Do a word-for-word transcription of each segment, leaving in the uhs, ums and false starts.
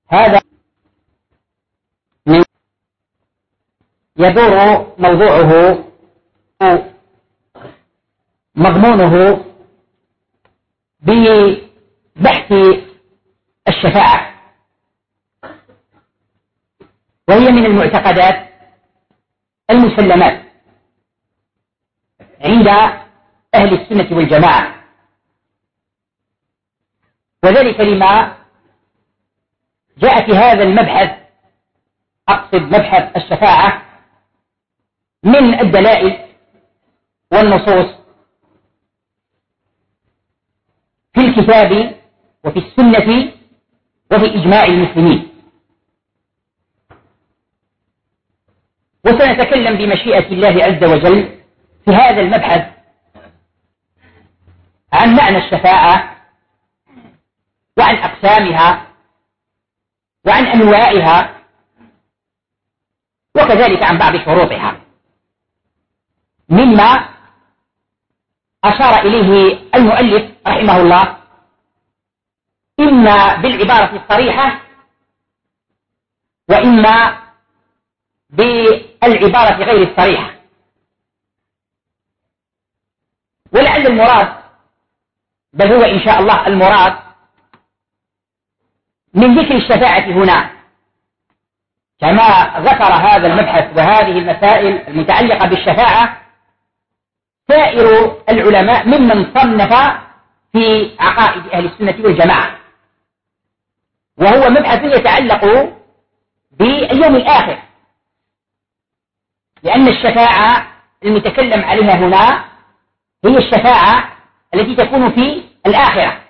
هذا من يدور موضوعه مضمونه ببحث الشفاعة، وهي من المعتقدات المسلمات عند أهل السنة والجماعة، وذلك لما جاء في هذا المبحث، أقصد مبحث الشفاعة، من الدلائل والنصوص في الكتاب وفي السنة وفي إجماع المسلمين. وسنتكلم بمشيئة الله عز وجل في هذا المبحث عن معنى الشفاعة وعن أقسامها وعن أنواعها، وكذلك عن بعض شروطها، مما أشار إليه المؤلف رحمه الله إما بالعبارة الصريحة وإما بالعبارة غير الصريحة. ولعل المراد، بل هو إن شاء الله المراد من ذكر الشفاعة هنا، كما ذكر هذا المبحث وهذه المسائل المتعلقة بالشفاعة سائر العلماء ممن صنف في عقائد أهل السنة والجماعة، وهو مبحث يتعلق باليوم الآخر، لأن الشفاعة المتكلم عليها هنا هي الشفاعة التي تكون في الآخرة،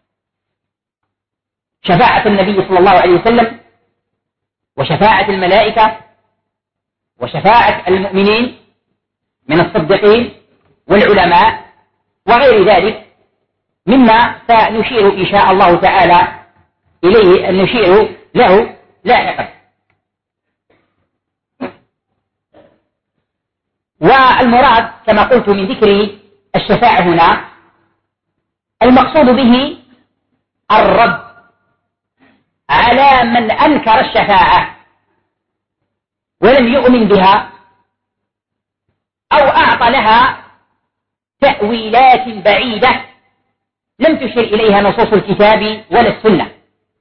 شفاعة النبي صلى الله عليه وسلم وشفاعة الملائكة وشفاعة المؤمنين من الصديقين والعلماء وغير ذلك، مما سنشير إن شاء الله تعالى إليه، أن نشير له لاحقا. والمراد كما قلت من ذكر الشفاعة هنا المقصود به الرد على من أنكر الشفاعة ولم يؤمن بها أو أعطى لها تأويلات بعيدة لم تشر إليها نصوص الكتاب ولا السنة،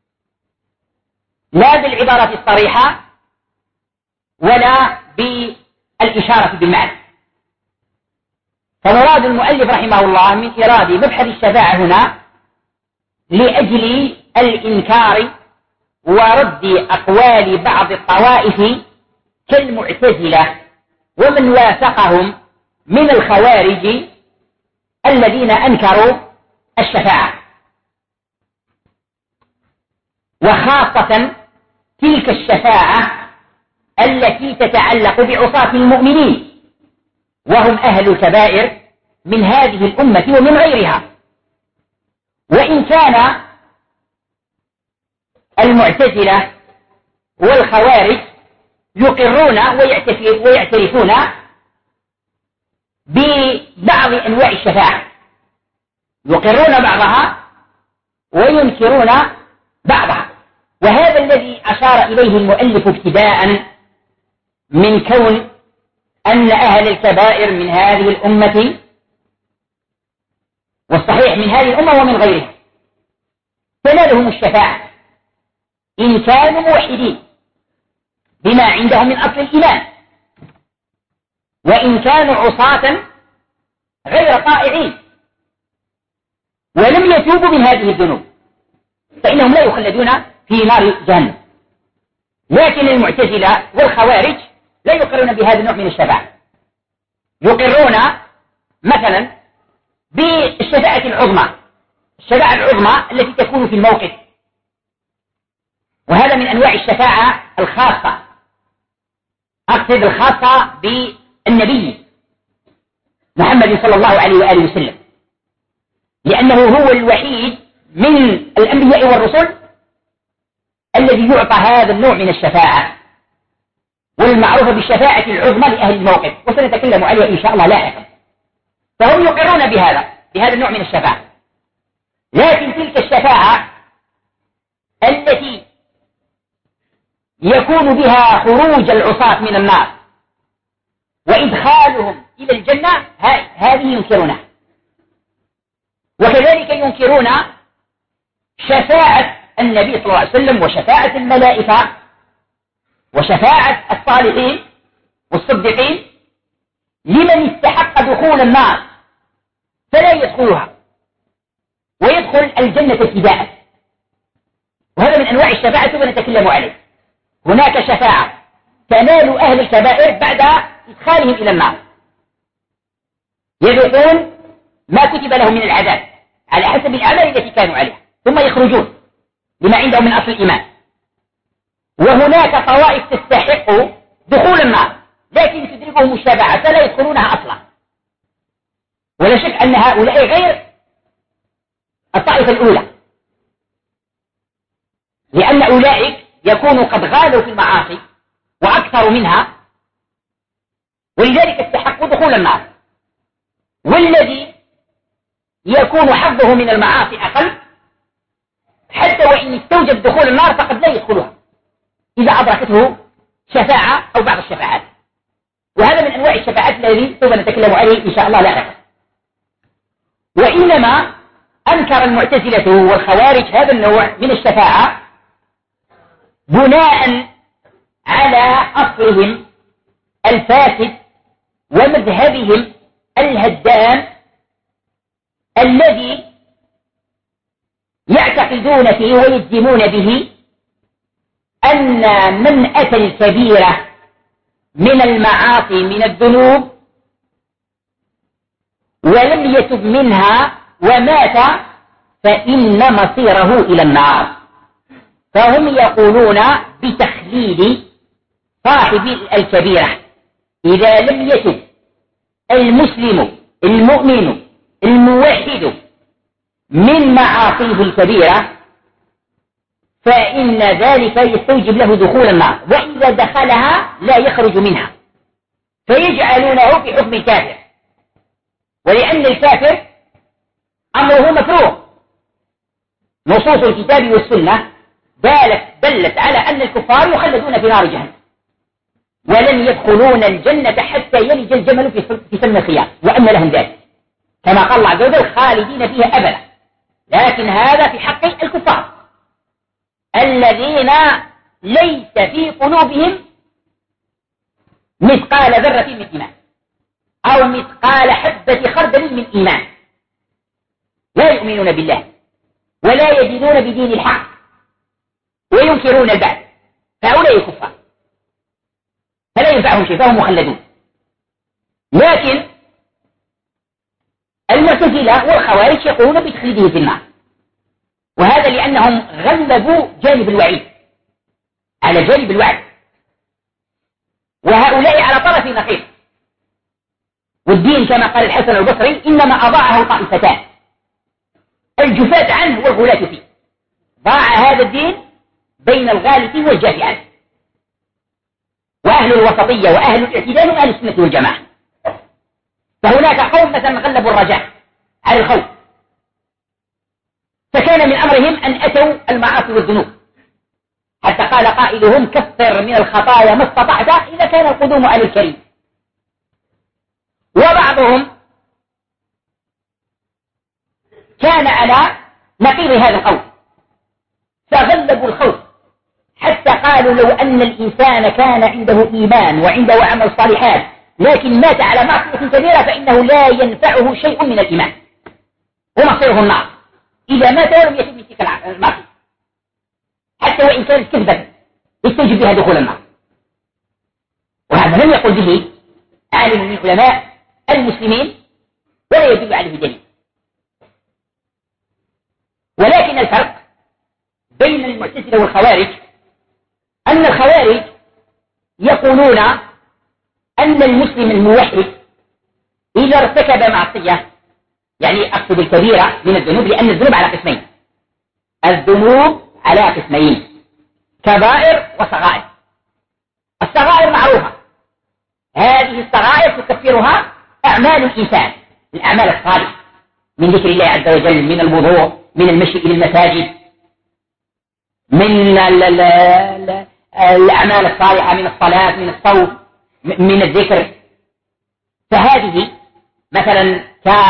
لا بالعبارة الصريحة ولا بالإشارة بالمعنى. فمراد المؤلف رحمه الله من إرادة مبحث الشفاعة هنا لأجل الإنكار ورد أقوال بعض الطوائف كالمعتزلة ومن وافقهم من الخوارج الذين أنكروا الشفاعة، وخاصة تلك الشفاعة التي تتعلق بعصاة المؤمنين وهم أهل الكبائر من هذه الأمة ومن غيرها. وإن كان المعتزلة والخوارج يقرون ويعترفون ببعض أنواع الشفاعة، يقرون بعضها وينكرون بعضها، وهذا الذي أشار إليه المؤلف ابتداء من كون أن أهل الكبائر من هذه الأمة، والصحيح من هذه الأمة ومن غيرها، تنالهم الشفاعة إن كانوا موحدين بما عندهم من أصل الإيمان، وإن كانوا عصاة غير طائعين ولم يتوبوا من هذه الذنوب فإنهم لا يخلدون في نار جهنم. لكن المعتزلة والخوارج لا يقرون بهذا النوع من الشفاعة، يقرون مثلا بالشفاعة العظمى، الشفاعة العظمى التي تكون في الموقف، وهذا من أنواع الشفاعة الخاصة، أقصد الخاصة بالنبي محمد صلى الله عليه وآله وسلم، لأنه هو الوحيد من الأنبياء والرسل الذي يعطى هذا النوع من الشفاعة، والمعروفة بالشفاعة العظمى لأهل الموقف، وسنتكلم عليها إن شاء الله لاحقا. فهم يقرون بهذا بهذا النوع من الشفاعة، لكن تلك الشفاعة التي يكون بها خروج العصاة من النار وإدخالهم إلى الجنة، هذه ينكرونها. وكذلك ينكرون شفاعة النبي صلى الله عليه وسلم وشفاعة الملائكة وشفاعة الصالحين والصديقين لمن استحق دخول النار فلا يدخلها ويدخل الجنة ابتداء. وهذا من أنواع الشفاعة ونتكلم عليه. هناك شفاعة تنال أهل الكبائر بعد إدخالهم إلى النار، يذوقون ما كتب لهم من العذاب على حسب الأعمال التي كانوا عليها ثم يخرجون لما عندهم من أصل الإيمان. وهناك طوائف تستحق دخول النار لكن تدركهم الشفاعة فلا يدخلونها أصلا. ولا شك أن هؤلاء غير الطائفة الأولى، لأن أولئك يكونوا قد غالوا في المعاصي وأكثر منها ولذلك استحقوا دخول النار. والذي يكون حظه من المعاصي أقل حتى وإن استوجب دخول النار فقد لا يدخلها إذا أدركته شفاعة أو بعض الشفاعات. وهذا من أنواع الشفاعات الذي سوف نتكلم عليه إن شاء الله لاحقا. وإنما أنكر المعتزلة والخوارج هذا النوع من الشفاعة بناء على أصلهم الفاسد ومذهبهم الهدام الذي يعتقدون فيه ويجزمون به أن من أتى الكبيرة من المعاصي من الذنوب ولم يتب منها ومات فإن مصيره إلى النار. فهم يقولون بتخليد صاحب الكبيرة إذا لم يتب المسلم المؤمن الموحد من معاصيه الكبيرة فإن ذلك يستوجب له دخول النار، وإذا دخلها لا يخرج منها، فيجعلونه في حكم الكافر. ولأن الكافر أمره مكروه، نصوص الكتاب والسنة دالت دلت على أن الكفار يخلدون في نار جهنم ولن يدخلون الجنة حتى يلج الجمل في سم الخياط وأن لهم ذلك، كما قال الله عز وجل خالدين فيها أبدا. لكن هذا في حق الكفار الذين ليس في قلوبهم مثقال ذرة من إيمان أو مثقال حبة خردل من إيمان، لا يؤمنون بالله ولا يدينون بدين الحق وينكرون البعث، فهؤلاء كفار فلا ينفعهم شيء فهم مخلدون. لكن المعتزلة والخوارج يقولون بتخليده في النار، وهذا لأنهم غلبوا جانب الوعيد على جانب الوعد، وهؤلاء على طرف نقيض. والدين كما قال الحسن البصري إنما أضاعه طائفتان، الجفاة عنه والغلاة فيه. ضاع هذا الدين بين الغالة فيه والجاف عنه، وأهل الوسطية وأهل الاعتدال وأهل السنة والجماعة. فهناك قوم مثلا غلبوا الرجاء على الخوف، فكان من أمرهم أن أتوا المعاصي والذنوب، حتى قال قائلهم كفر من الخطايا ما استطعت إذا كان القدوم على الكريم. وبعضهم كان على نقيض هذا القول فغلبوا الخوف، حتى قالوا لو أن الإنسان كان عنده إيمان وعنده عمل صالحات لكن مات على معصية كبيرة فإنه لا ينفعه شيء من الإيمان ومصيره النار إذا مات ولم يتب من تلك المعصية، حتى وإن كانت كذبة يستوجب بها دخول النار. وهذا لم يقل به عالم من علماء المسلمين ولا يدل عليه دليل. ولكن الفرق بين المعتزلة والخوارج أن الخوارج يقولون أن المسلم الموحد إذا ارتكب معصية، يعني أقصد الكبيرة من الذنوب، لأن الذنوب على قسمين، الذنوب على قسمين كبائر وصغائر. الصغائر معروفة، هذه الصغائر تكفرها أعمال الإنسان، الأعمال الصالحة من ذكر الله عز وجل، من الوضوء، من المشي إلى المساجد، من الأعمال الصالحة من الصلاة من الصوم من الذكر، فهذه مثلا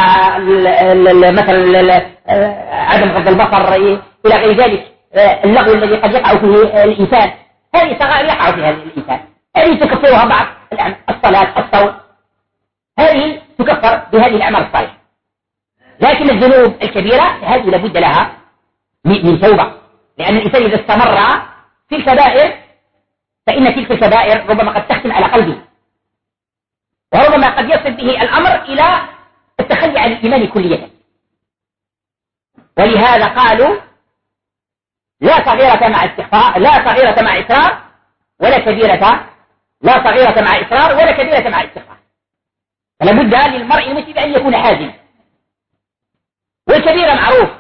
مثلا عدم غض البصر إلى غير ذلك، اللغو الذي قد يقع فيه الإنسان، هذه صغائر يقع فيها الإنسان، هذه تكفرها بعض الصلاة الصوم، هذه تكفر بهذه الأعمال الصالحة. لكن الذنوب الكبيرة هذه لابد لها من توبة، لأن الإنسان إذا استمر في الكبائر فإن تلك الكبائر ربما قد تختم على قلبه، وربما قد يصل به الأمر إلى التخلي عن الإيمان كلية. ولهذا قالوا لا صغيرة مع استغفار، لا صغيرة مع إصرار ولا كبيرة، لا صغيرة مع إصرار ولا كبيرة مع استغفار. فلا بد للمرء المسلم أن يكون حازم. والكبيرة معروف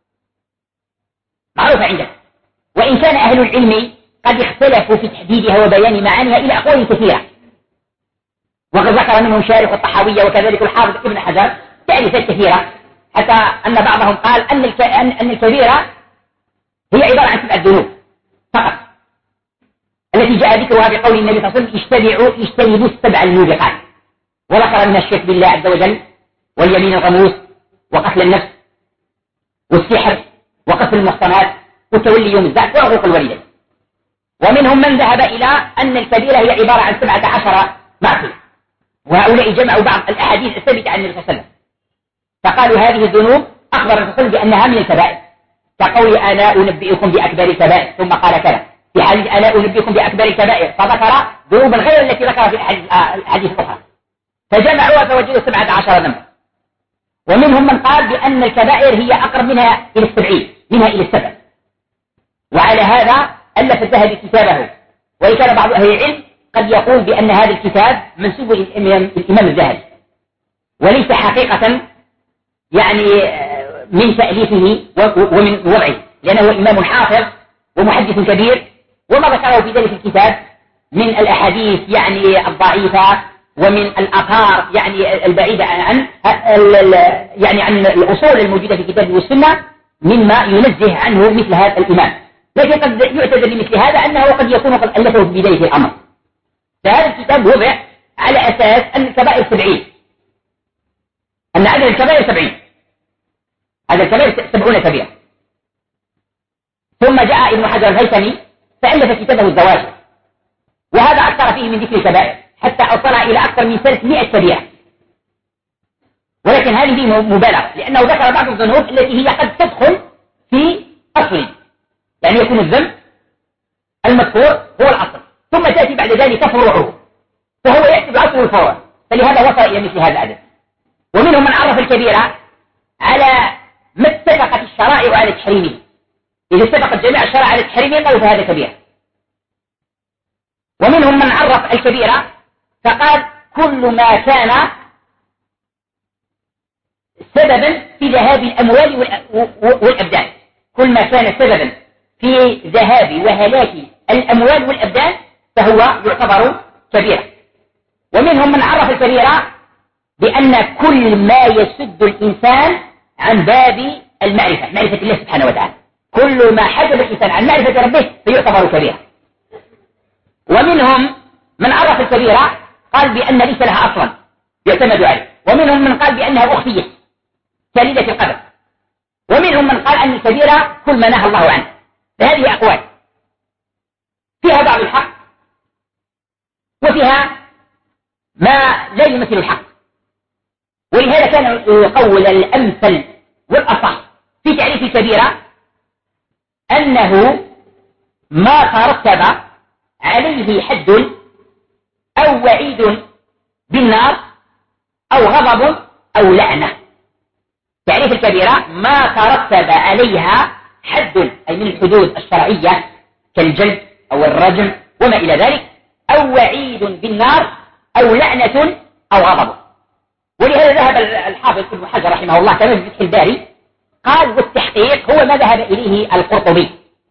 معروفة عندك، وإن كان أهل العلم قد اختلفوا في تحديدها وبيان معانيها إلى أقوال كثيرة، وقد ذكر منهم شارح الطحاوية وكذلك الحافظ ابن حجر تعريفات كثيرة، حتى أن بعضهم قال أن أن الكبيرة هي عبارة عن سبع ذنوب فقط، التي جاء ذكرها بقول النبي صلى الله عليه وسلم اجتنبوا اجتنبوا السبع الموبقات، وذكر من الشرك بالله عز وجل واليمين الغموس وقتل النفس والسحر وقتل المحصنات وتولي يوم الزحف وعقوق الوالدين. ومنهم من ذهب إلى أن الكبيرة هي عبارة عن سبعة عشر معصية، وهؤلاء جمعوا بعض الأحاديث الثابتة عن النبي صلى الله عليه وسلم، فقالوا هذه الذنوب أخبر الرسول صلى الله عليه وسلم بأنها من الكبائر، كقول ألا أنبئكم بأكبر الكبائر ثم قال كذا، في حديث ألا أنبئكم بأكبر الكبائر فذكر ذنوبا غير التي ذكرها في الحديث الأخرى، فجمعوها فوجدوا سبعة عشر ذنبا. ومنهم من قال بأن الكبائر هي أقرب منها إلى السبعين، منها إلى السبع. وعلى هذا ألف الذهبي كتابه، وإن كان بعض أهل العلم قد يقول بأن هذا الكتاب منسوب للإمام الذهبي، وليس حقيقة يعني من تأليفه ومن وضعه، لأنه إمام حافظ ومحدث كبير، وما ذكره في ذلك الكتاب من الأحاديث يعني الضعيفة ومن الآثار يعني البعيدة عن يعني عن الأصول الموجودة في الكتاب والسنة مما ينزه عنه مثل هذا الإمام. لكن قد يعتذر بمثل هذا أنه قد يكون قد ألفه في بداية الأمر. فهذا الكتاب وضع على أساس أن الكبائر سبعين، أن عدد الكبائر سبعين، هذا الكبائر سبعون كبيرة. ثم جاء ابن حجر الهيثمي فألف كتابه الزواجر، وهذا أكثر فيه من ذكر الكبائر حتى أوصل إلى أكثر من ثلاثمائة كبيرة، ولكن هذه مبالغة، لأنه ذكر بعض الذنوب التي هي قد تدخل في أصل، يعني يكون الذنب المذكور هو الأصل، ثم تأتي بعد ذلك فروعه، فهو يأتي بالأصل والفروع، فلهذا وصل إلى مثل هذا العدد. ومنهم من عرف الكبيرة على ما اتفقت الشرائع على تحريمه، إذا اتفقت جميع الشرائع على تحريمه قالوا فهذا كبير. ومنهم من عرف الكبيرة فقال كل ما كان سببا في ذهاب الأموال والأبدان، كل ما كان سببا في ذهاب وهلاك الأموال والأبدان فهو يعتبر كبيرة. ومنهم من عرف الكبيرة بأن كل ما يسد الإنسان عن باب المعرفة، معرفة الله سبحانه وتعالى، كل ما حجب الإنسان عن معرفة ربه فيعتبر كبيرة. ومنهم من عرف الكبيرة قال بأن ليس لها أصلا يعتمد عليه، ومنهم من قال بأنها أخفية كليلة القدر، ومنهم من قال أن الكبيرة كل ما نهى الله عنه. فهذه أقوال فيها بعض الحق وفيها ما لا يمثل الحق، ولهذا كان القول الأمثل والأصح في تعريف الكبيرة أنه ما ترتب عليه حد أو وعيد بالنار أو غضب أو لعنة. تعريف الكبيرة ما ترتب عليها حد أي من الحدود الشرعية كالجلد أو الرجم وما إلى ذلك، أو وعيد بالنار أو لعنة أو غضب. ولهذا ذهب الحافظ ابن حجر رحمه الله كما في فتح الباري قال والتحقيق هو ما ذهب إليه القرطبي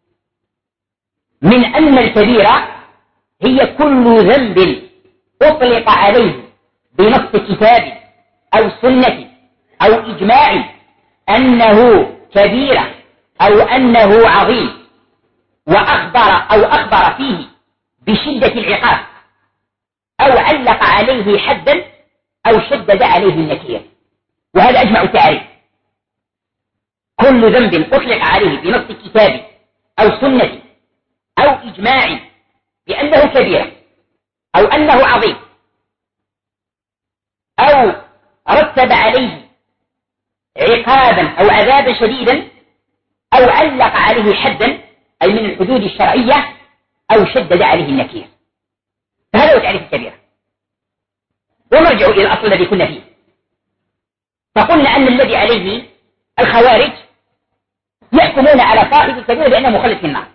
من أن الكبيرة هي كل ذنب أطلق عليه بنص كتاب أو سنة أو إجماع أنه كبيرة أو أنه عظيم، وأخبر أو أخبر فيه بشدة العقاب أو علق عليه حدا أو شدد عليه النكير، وهذا أجمع التعريف. كل ذنب أطلق عليه بنص كتاب أو سنة أو إجماع بأنه كبير أو أنه عظيم أو رتب عليه عقابا أو عذابا شديدا أو علق عليه حدا أي من الحدود الشرعية أو شدد عليه النكير، فهذا هو تعريف الكبيرة. ونرجع إلى الأصل الذي كنا فيه، فقلنا أن الذي عليه الخوارج يحكمون على صاحب الكبيرة بأنه مخلد في النار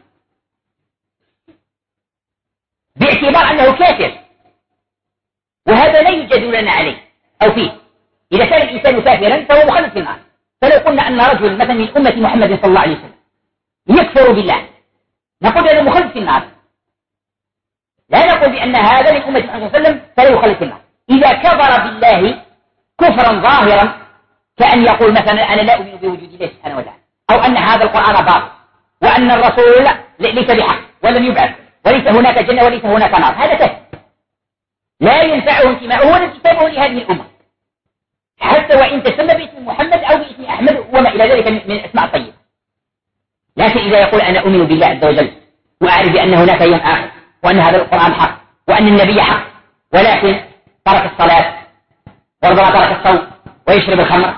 باعتبار أنه كافر، وهذا لا يوجد لنا عليه أو فيه. إذا كان الإنسان كافرا فهو مخلد في النار. فلو قلنا أن رجل مثلا من أمة محمد صلى الله عليه وسلم يكفر بالله، نقول أنه مخلد في النار، لا نقول بأن هذا من أمة محمد صلى الله عليه وسلم فلا يخلد في النار. إذا كفر بالله كفرا ظاهرا كأن يقول مثلا أنا لا أؤمن بوجود الله سبحانه وتعالى، أو أن هذا القرآن باطل، وأن الرسول ليس بحق ولم يبعث، وليس هناك جنة وليس هناك نار، هذا كفر لا ينفعه انتماؤه ولا انتسابه لهذه الأمة، حتى وإن تسمى باسم محمد أو باسم أحمد وما إلى ذلك من الأسماء الطيبة. لكن إذا يقول أنا أؤمن بالله عز وجل وأعرف بأن هناك يوم آخر وأن هذا القرآن حق وأن النبي حق، ولكن ترك الصلاة وربما ترك الصوم ويشرب الخمر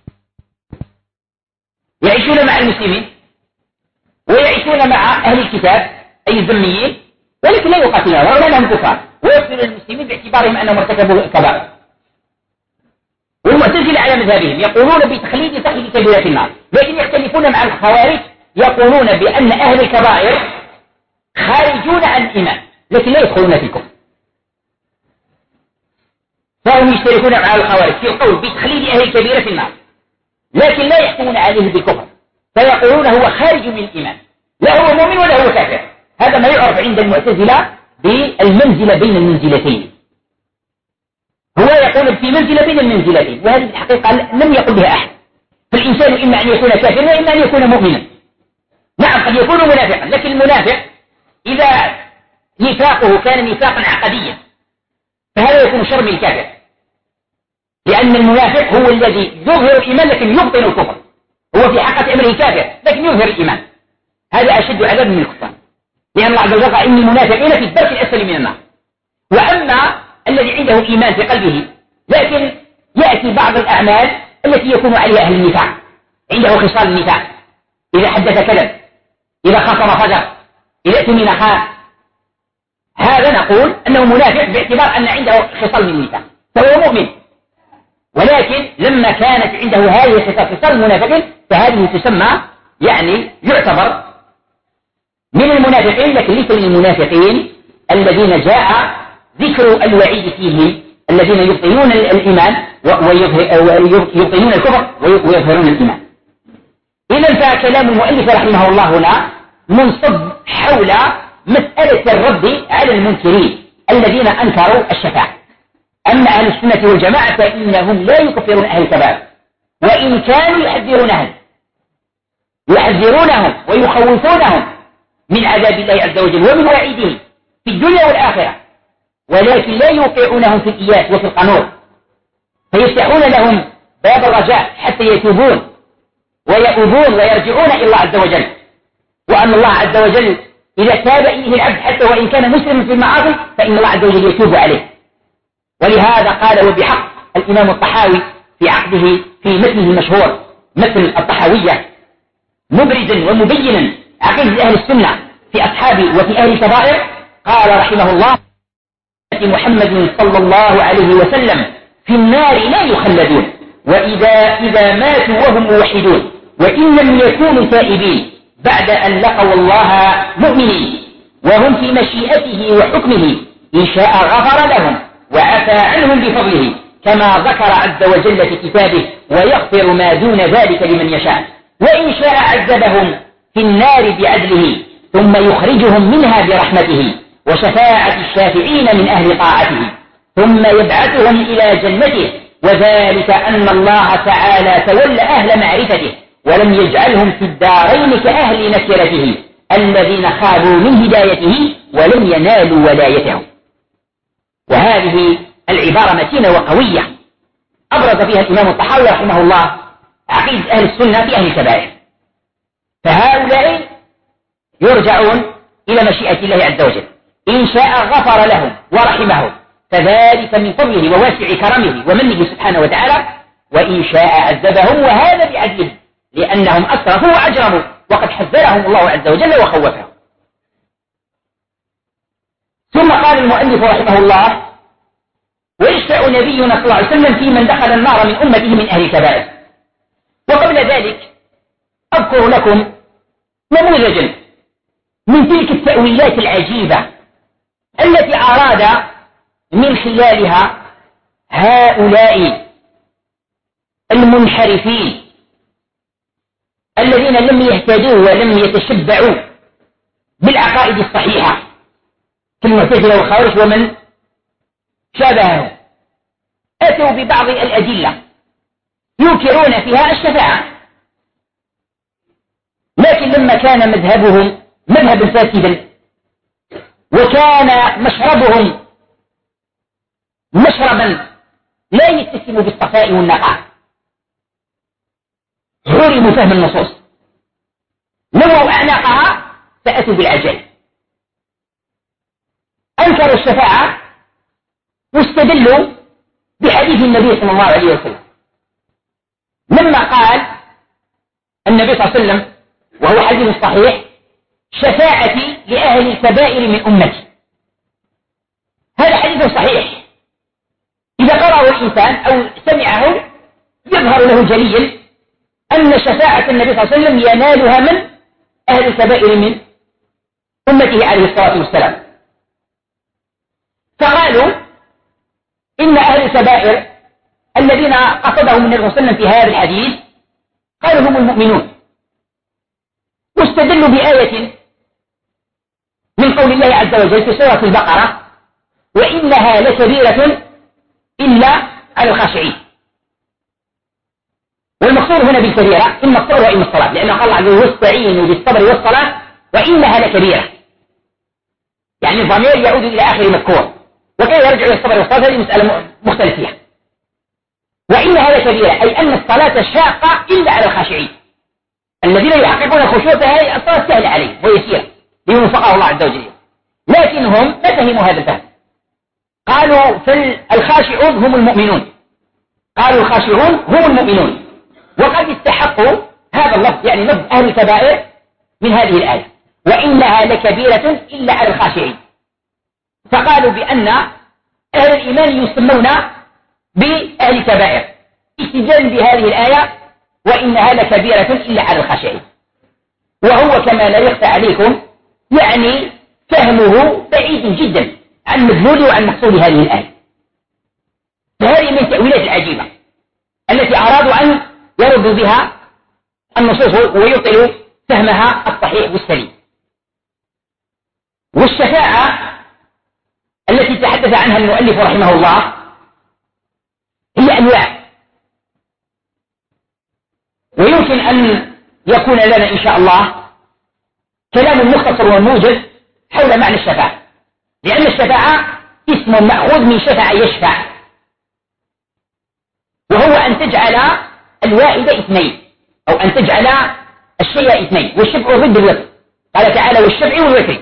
ويعيشون مع المسلمين ويعيشون مع أهل الكتاب أي الذميين، ولكن لا يقاتلون رغم أنهم كفار، ويقتلون المسلمين باعتبارهم أنهم ارتكبوا الكبائر. والمعتزلة على مذهبهم يقولون بتخليد صاحب الكبيرة في النار، لكن يختلفون مع الخوارج يقولون بأن أهل الكبائر خارجون عن الإيمان لكن لا يدخلون في الكفر. فهم يشتركون مع الخوارج في القول بتخليد أهل الكبيرة في النار، لكن لا يحكمون عليه بالكفر، فيقولون هو خارج من الإيمان، لا هو مؤمن ولا هو كافر. هذا ما يعرف عند المعتزلة بالمنزلة بين المنزلتين. هو يقول في منزلة بين المنزلتين، وهذه الحقيقة لم يقل بها أحد. فالإنسان إما أن يكون كافرا وإما أن يكون مؤمنا. نعم قد يكون منافقا، لكن المنافق إذا نفاقه كان نفاقا عقديا فهذا يكون شر من الكافر، لأن المنافق هو الذي يظهر الإيمان لكن يبطن الكفر، هو في حقيقة أمره كافر لكن يظهر الإيمان، هذا أشد عذاب من الكفار، لأن الله عز وجل قال إن المنافقين في الدرك الأسفل من النار. وأما الذي عنده إيمان في قلبه لكن يأتي بعض الأعمال التي يكون عليها أهل النفاق، عنده خصال النفاق، إذا حدث كذب، إذا خاصم فجر، إذا اؤتمن خان، هذا نقول أنه منافق باعتبار أن عنده خصال من النفاق، فهو مؤمن. ولكن لما كانت عنده هذه الخصال خصال المنافقين فهذه تسمى يعني يعتبر من المنافقين، لكن ليس من المنافقين الذين جاء ذكر الوعيد فيه، الذين يبطنون الإيمان ويبطنون الكفر ويظهرون الإيمان. إذن فكلام المؤلف رحمه الله هنا منصب حول مسألة الرد على المنكرين الذين أنكروا الشفاعة. أما أهل السنة والجماعة فإنهم لا يكفرون أهل الكبائر، وإن كانوا يحذرونهم يحذرونهم ويخوفونهم من عذاب الله عز وجل ومن وعيده في الدنيا والآخرة، ولكن لا يوقعونهم في الإياس وفي القنوط، فيفتحون لهم باب الرجاء حتى يتوبون ويؤوبون ويرجعون إلى الله عز وجل، وأن الله عز وجل إذا تاب إليه العبد حتى وإن كان مسلما في المعاصي فإن الله عز وجل يتوب عليه. ولهذا قال وبحق الإمام الطحاوي في عقده في متنه المشهور مثل الطحاوية مبرزا ومبينا عقيدة أهل السنة في أصحابه وفي أهل الكبائر، قال رحمه الله محمد صلى الله عليه وسلم في النار لا يخلدون، وإذا إذا ماتوا وهم موحدون، وإن لم يكونوا تائبين بعد أن لقوا الله مؤمنين، وهم في مشيئته وحكمه إن شاء غفر لهم وعفى عنهم بفضله كما ذكر عز وجل في كتابه ويغفر ما دون ذلك لمن يشاء، وإن شاء عذبهم في النار بعدله ثم يخرجهم منها برحمته وشفاعة الشافعين من أهل طاعته ثم يبعثهم إلى جنته، وذلك أن الله تعالى تولى أهل معرفته ولم يجعلهم في الدارين كأهل نكرته، الذين خابوا من هدايته ولم ينالوا ولايته. وهذه العبارة متينة وقوية أبرز فيها الإمام الطحاوي رحمه الله عقيدة أهل السنة في أهل الكبائر. فهؤلاء يرجعون إلى مشيئة الله عز وجل، إن شاء غفر لهم ورحمهم فذلك من فضله وواسع كرمه ومنه سبحانه وتعالى، وإن شاء عذبهم وهذا بعدله لأنهم أسرفوا وأجرموا وقد حذرهم الله عز وجل وخوفهم. ثم قال المؤلف رحمه الله: ويشفع نبينا صلى الله عليه وسلم في من دخل النار من أمته من أهل الكبائر. وقبل ذلك أذكر لكم نموذجا من تلك التأويلات العجيبة التي أراد من خلالها هؤلاء المنحرفين الذين لم يهتدوا ولم يتشبعوا بالعقائد الصحيحة كالمعتزلة والخوارج ومن شابههم، أتوا ببعض الأدلة ينكرون فيها الشفاعة، لكن لما كان مذهبهم مذهبا فاسدا وكان مشربهم مشربا لا يتسم بالصفاء والنقاء حرموا فهم النصوص، نووا أعناقها فأتوا بالعجل، أنكروا الشفاعة واستدلوا بحديث النبي صلى الله عليه وسلم لما قال النبي صلى الله عليه وسلم وهو حديث صحيح: شفاعتي لأهل الكبائر من أمتي. هذا حديث صحيح إذا قرأه الإنسان أو سمعه يظهر له جليا أن شفاعة النبي صلى الله عليه وسلم ينالها من أهل الكبائر من أمته عليه الصلاة والسلام. فقالوا إن أهل الكبائر الذين قصدهم النبي صلى الله عليه وسلم في هذا الحديث قالوا هم المؤمنون، واستدلوا بآية من قول الله عز وجل في سورة البقرة: وإنها لكبيرة إلا على الخاشعين. والمقصود هنا بالكبيرة إما الصبر وإما الصلاة، لأن قال الله عز وجل: واستعينوا بالصبر والصلاة وإنها لكبيرة، يعني الضمير يعود إلى آخر مذكور، وكيف يرجع إلى الصبر والصلاة هذه مسألة مختلف فيها. وإنها لكبيرة أي أن الصلاة شاقة إلا على الخاشعين الذين يحققون الخشوع، فهذه الصلاة سهلة عليهم ويسيرة لمن وفقه الله عز وجل، لكن هم لا فهموا هذا الفهم. قالوا فالخاشعون هم المؤمنون، قالوا الخاشعون هم المؤمنون، وقد استحقوا هذا اللفظ يعني لفظ أهل الكبائر من هذه الآية: وإنها لكبيرة إلا على الخاشعين. فقالوا بأن أهل الإيمان يسمون بأهل الكبائر استدلالا بهذه الآية: وإنها لكبيرة إلا على الخاشعين. وهو كما لا يخفى عليكم يعني فهمه بعيد جدا عن مدلول وعن مقصود هذه الآية. فهذه من التأويلات العجيبة التي أرادوا أن يردوا بها النصوص ويبطلوا فهمها الصحيح والسليم. والشفاعة التي تحدث عنها المؤلف رحمه الله هي أنواع، ويمكن أن يكون لنا إن شاء الله كلام مختصر وموجز حول معنى الشفاعة، لأن الشفاعة اسم مأخوذ من شفع يشفع، وهو أن تجعل الواحد اثنين أو أن تجعل الشيء اثنين، والشفع ضد الوتر، قال تعالى: والشفع والوتر.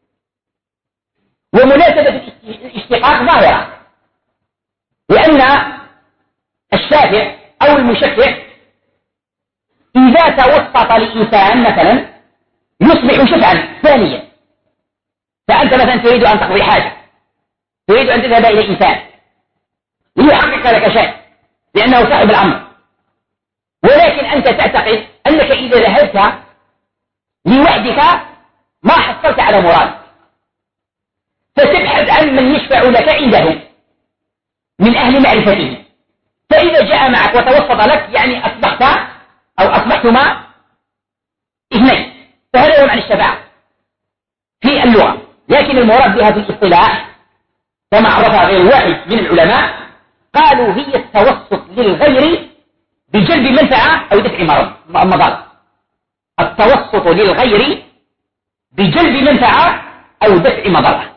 ومناسبة الاشتقاق ظاهرة، لأن الشافع أو المشفع إذا توسط لإنسان مثلا يصبح شفعا ثانيا. فأنت مثلا تريد أن تقضي حاجة، تريد أن تذهب إلى إنسان ليحقق لك شيء لأنه صاحب الأمر، ولكن أنت تعتقد أنك إذا ذهبت لوحدك ما حصلت على مراد، فتبحث عن من يشفع لك عنده من أهل معرفته، فإذا جاء معك وتوسط لك يعني أصبحت أو أصبحتما اثنين. فهذا هو معنى الشفاعة في اللغة، لكن المراد بها في الاصطلاح كما عرفها غير واحد من العلماء قالوا هي التوسط للغير بجلب منفعة أو دفع مضار. التوسط للغير بجلب منفعة أو دفع مضرة.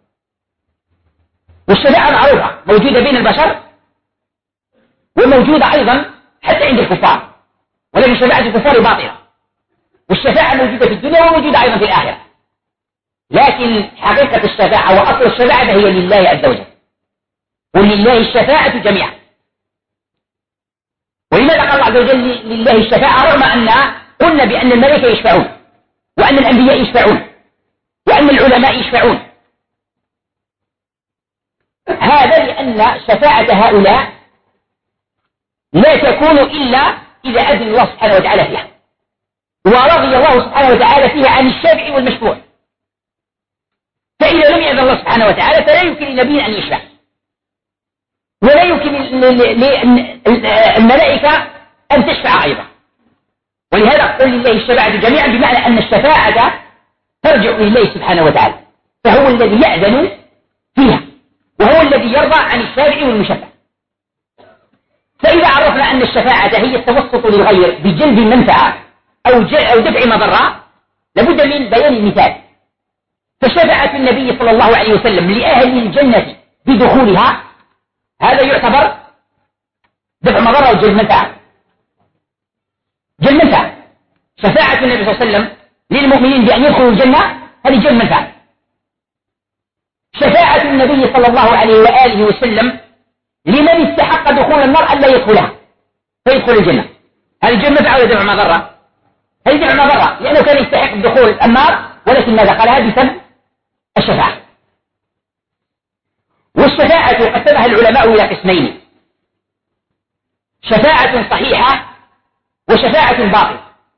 والشفاعة معروفة موجودة بين البشر وموجودة أيضا حتى عند الكفار، ولكن شفاعة الكفار باطلة، والشفاعة موجودة في الدنيا وموجودة أيضا في الآخرة. لكن حقيقة الشفاعة وأصل الشفاعة هي لله عز وجل، ولله الشفاعة جميعا. ولماذا قال الله عز وجل لله الشفاعة رغم أن قلنا بأن الملائكة يشفعون وأن الأنبياء يشفعون وأن العلماء يشفعون؟ هذا لأن شفاعة هؤلاء لا تكون إلا إذا أذن الله سبحانه وتعالى فيها، ورضي الله سبحانه وتعالى فيها عن الشافع والمشفوع. فإذا لم يأذن الله سبحانه وتعالى فلا يمكن لنبي أن يشفع، ولا يمكن للملائكة أن تشفع أيضا. ولهذا قل لله الشفاعة جميعا، بمعنى أن الشفاعة ترجع إلى الله سبحانه وتعالى، فهو الذي يأذن فيها وهو الذي يرضى عن الشافع والمشفع. فإذا عرفنا أن الشفاعة هي التوسط للغير بجلب المنفعة أو أو دفع مضرة، لابد من بيان المثال. فشفاعة النبي صلى الله عليه وسلم لأهل الجنة بدخولها هذا يعتبر دفع مضرة أو جلب منفعة. جلب منفعة. شفاعة النبي صلى الله عليه وسلم للمؤمنين بأن يدخلوا الجنة هذه جلب منفعة. شفاعة النبي صلى الله عليه وآله وسلم لمن استحق دخول النار ألا يدخلها فيدخل الجنة، هذه جلب منفعة ولا دفع مضرة؟ هذه دفع مضرة، لأنه كان يستحق دخول النار ولكن ماذا قالها بسبب الشفاعة. والشفاعة قسمها العلماء إلى قسمين: شفاعة صحيحة وشفاعة باطلة.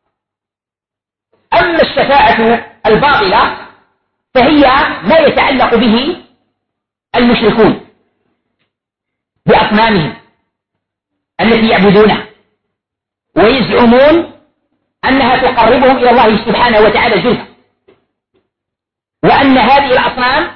أما الشفاعة الباطلة فهي ما يتعلق به المشركون بأصنامهم التي يعبدونها ويزعمون أنها تقربهم إلى الله سبحانه وتعالى زلفى، وأن هذه الأصنام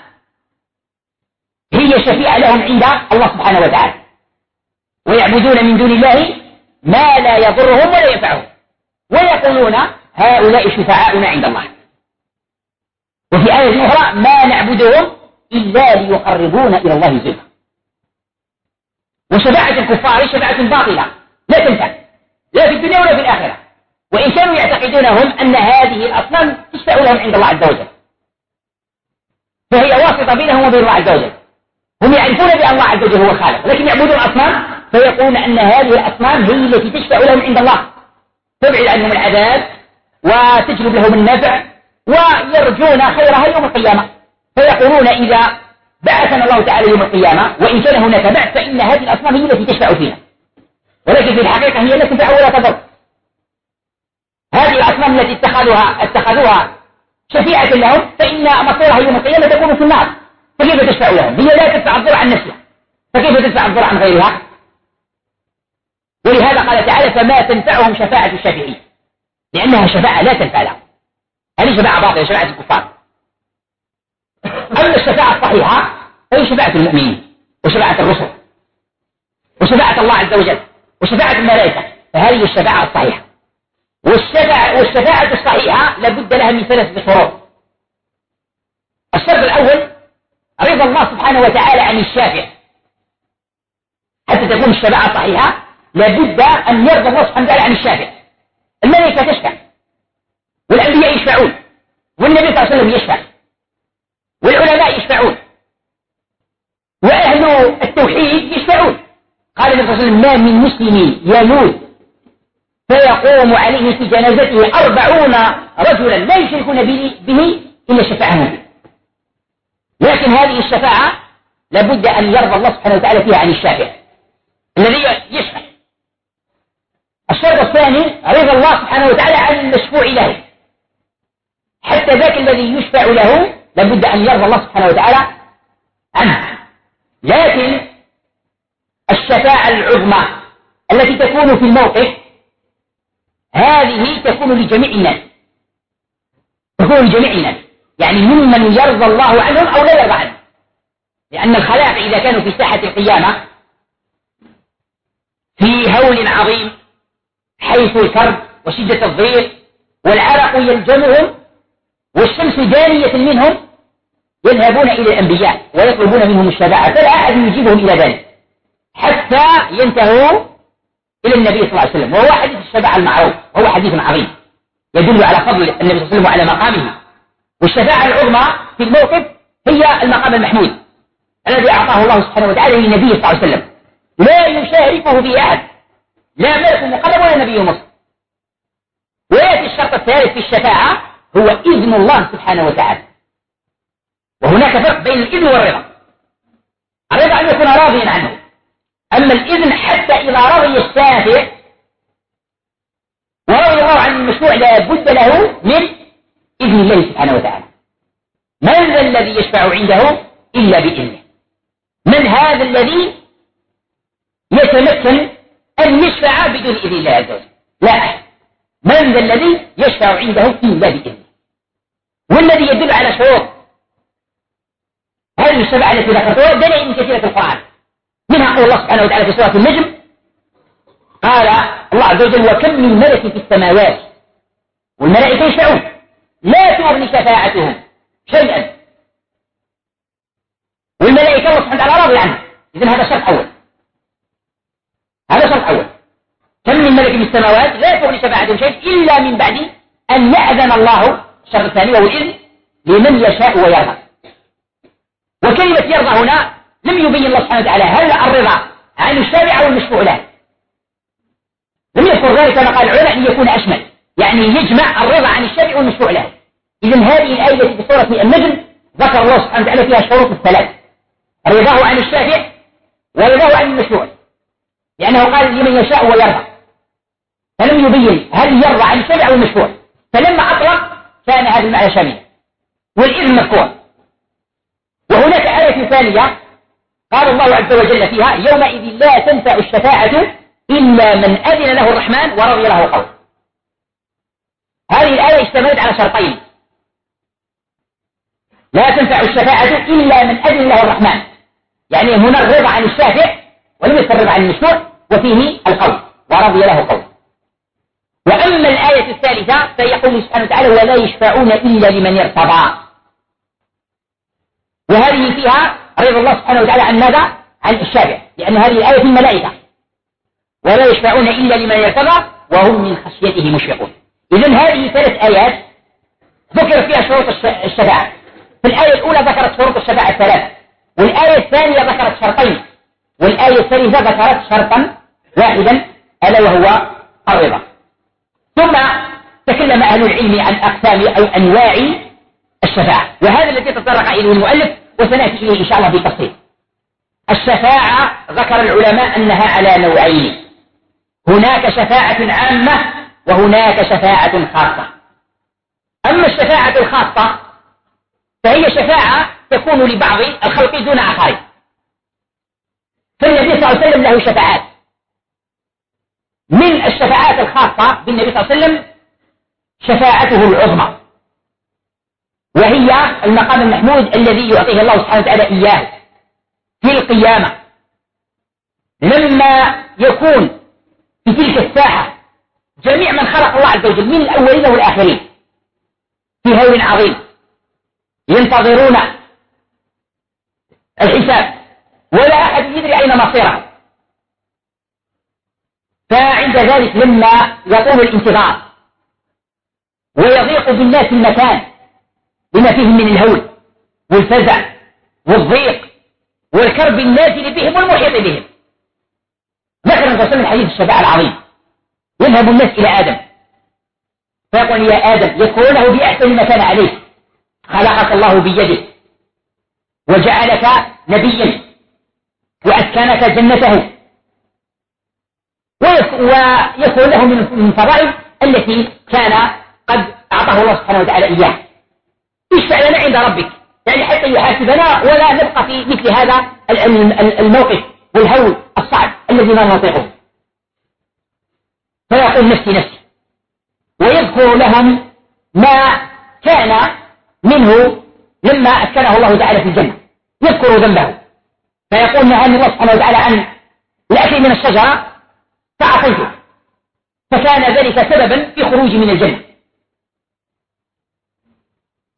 هي شفيعة لهم عند الله سبحانه وتعالى، ويعبدون من دون الله ما لا يضرهم ولا ينفعهم، ويقولون هؤلاء شفعاؤنا عند الله. وفي آية أخرى ما نعبدهم إلا ليقربونا إلى الله زلفى. وشفاعة الكفار شفاعة باطلة لا تنفع لا في الدنيا ولا في الآخرة، وإن كانوا يعتقدون هم أن هذه الأصنام تشفع لهم عند الله عز وجل، فهي واسطة بينهم وبين الله عز وجل. هم يعرفون بأن الله عز وجل هو الخالق، لكن يعبدون الأصنام فيقولون أن هذه الأصنام هي التي تشفع لهم عند الله، تبعد عنهم العذاب وتجلب لهم النفع ويرجون خيرها يوم القيامة. فيقولون إذا بعثنا الله تعالى يوم القيامة وإن كان هناك بعث فإن هذه الأصنام هي التي تشفع فيها، ولكن في الحقيقة هي لا تنفع ولا تضر. هذه الأصنام التي اتخذوها اتخذوها شفيعة لهم فإن مصيرها يوم القيامة تكون في النار، فكيف تشفع لهم؟ هي لا تدفع الضر عن نفسها، فكيف تدفع الضر عن غيرها؟ ولهذا قال تعالى فما تنفعهم شفاعة الشافعين، لأنها شفاعة لا تنفع لهم. هذه شفاعة باطلة، شفاعة الكفار. أما الشفاعة الصحيحة فهي شفاعة المؤمنين وشفاعة الرسل وشفاعة الله عز وجل وشفاعة الملائكة، فهذه الشفاعة الصحيحة. والشفاعة, والشفاعة الصحيحة لابد لها من ثلاثة شروط. الشرط الأول رضا الله سبحانه وتعالى عن الشافع. حتى تكون الشفاعة صحيحة لابد أن يرضى الله سبحانه وتعالى عن الشافع. الملائكة تشفع والأنبياء يشفعون والنبي صلى الله عليه وسلم يشفع والعلماء يشفعون وأهل التوحيد يشفعون. قال النبي صلى الله عليه وسلم ما من مسلم يموت فيقوم عليه في جنازته أربعون رجلا لا يشركون به إلا شفعهم. لكن هذه الشفاعة لابد أن يرضى الله سبحانه وتعالى فيها عن الشافع الذي يشفع. الشرط الثاني رضا الله سبحانه وتعالى عن المشفوع له، حتى ذاك الذي يشفع له لابد أن يرضى الله سبحانه وتعالى عنه. لكن الشفاعة العظمى التي تكون في الموقف هذه تكون لجميع الناس، تكون لجميع الناس، يعني ممن يرضى الله عنهم أو لا يرضى عنهم. لأن الخلائق إذا كانوا في ساحة القيامة في هول عظيم حيث الكرب وشدة الضيق والعرق يلجمهم والشمس دانية منهم يذهبون إلى الأنبياء ويطلبون منهم الشفاعة، فلا أحد يجيبهم إلى ذلك حتى ينتهوا إلى النبي صلى الله عليه وسلم. وهو حديث الشفاعة المعروف، وهو حديث عظيم يدل على فضل النبي صلى الله عليه وسلم وعلى مقامه. والشفاعة العظمى في الموقف هي المقام المحمود الذي أعطاه الله سبحانه وتعالى للنبي صلى الله عليه وسلم، لا يشاركه به أحد، لا ملك مقرب ولا نبي مرسل. ويأتي الشرط الثالث في الشفاعة هو إذن الله سبحانه وتعالى. وهناك فرق بين الإذن والرضا. الرضا أن يكون راضيا عنه، أما الإذن حتى إذا رضي الشافع ورضي الله عن المشروع لا بد له من إذن الله سبحانه وتعالى. من ذا الذي يشفع عنده إلا بإذنه؟ من هذا الذي يتمكن أن يشفع بدون إذن الله عز وجل؟ لا أحد. من ذا الذي يشفع عنده إلا بإذنه؟ والذي يدل على شروط هذه السبعة التي ذكرتها دليل كثيرة في القرآن، منها قول الله سبحانه وتعالى في سورة النجم، قال الله عز وجل: وكم من ملك في السماوات والملائكة يشفعون لا تغني شفاعتهم شيئا. والملائكة الله سبحانه وتعالى راضي عنها. إذن هذا شرط أول، هذا شرط أول. كم من ملك في السماوات لا تغني شفاعتهم شيئا إلا من بعد أن يأذن الله. الشرط الثاني وهو الإذن لمن يشاء ويرضى. وكلمة يرضى هنا لم يبين الله سبحانه وتعالى هل الرضا عن الشارع أو المشفوع له، لم يذكر ذلك كما قال العلماء أن يكون أشمل، يعني يجمع الرضا عن الشارع والمشفوع له. إذن هذه الآية التي في سورة النجم ذكر الله سبحانه وتعالى فيها شروط الثلاث: رضاه عن الشافع ورضاه عن المشروع، لأنه قال لمن يشاء ويرضى، فلم يبين هل يرضى عن الشافع أو المشروع. فلما أطلق كان هذا المعنى شاملا والإذن مذكور. وهناك آية ثانية قال الله عز وجل فيها: يومئذ لا تنفع الشفاعة إلا من أذن له الرحمن ورضي له قوله. هذه الآية اشتملت على شرطين: لا تنفع الشفاعة إلا من أذن له الرحمن، يعني هنا الرضا عن الشافع ولم يذكر الرضا عن المشروع، وفيه القول ورضي له قوله. وأما الآية الثالثة فيقول سبحانه وتعالى: ولا يشفعون إلا لمن ارتضى. وهذه فيها رضا الله سبحانه وتعالى عن ماذا؟ عن الشافع، لأن هذه الآية في الملائكة: ولا يشفعون إلا لمن ارتضى وهم من خشيته مشفقون. إذن هذه ثلاث آيات ذكر فيها شروط الشفاعة. في الآية الأولى ذكرت شروط الشفاعة الثلاث، والآية الثانية ذكرت شرطين، والآية الثالثة ذكرت شرطا واحدا ألا وهو الرضا. ثم تكلم أهل العلم عن أقسام أو أنواع الشفاعة، وهذا الذي تطرق إليه المؤلف وسنأتي إليه إن شاء الله بالتفصيل. الشفاعة ذكر العلماء أنها على نوعين: هناك شفاعة عامة وهناك شفاعة خاصة. أما الشفاعة الخاصة فهي شفاعة تكون لبعض الخلق دون آخرين. فالنبي صلى الله عليه وسلم له شفاعات. من الشفاعات الخاصة بالنبي صلى الله عليه وسلم شفاعته العظمى، وهي المقام المحمود الذي يعطيه الله سبحانه وتعالى إياه في القيامة، لما يكون في تلك الساحة جميع من خلق الله عز وجل من الأولين والآخرين في هول عظيم ينتظرون الحساب، ولا أحد يدري أين مصيره. فعند ذلك لما يطول الانتظار ويضيق بالناس المكان بما فيهم من الهول والفزع والضيق والكرب النازل بهم والمحيط بهم، ذكر الرسول صلى الله عليه وسلم حديث الشفاعة العظيم: يذهب الناس إلى آدم فيقول: يا آدم، يذكرونه بأحسن ما كان عليه، خلقك الله بيده وجعلك نبيا وأسكنك جنته، ويكون له من الفضائل التي كان قد أعطاه الله سبحانه وتعالى إياه. اشفع لنا عند ربك، يعني حتى يحاسبنا ولا نبقى في مثل هذا الموقف والهول الصعب الذي لا نطيقه. فيقول: نفسي نفسي، ويذكر لهم ما كان منه لما أسكنه الله تعالى في الجنة، يذكر ذنبه فيقول: نهاني الله سبحانه وتعالى عن الأكل من الشجرة فعصيته، فكان ذلك سببا في خروجي من الجنة.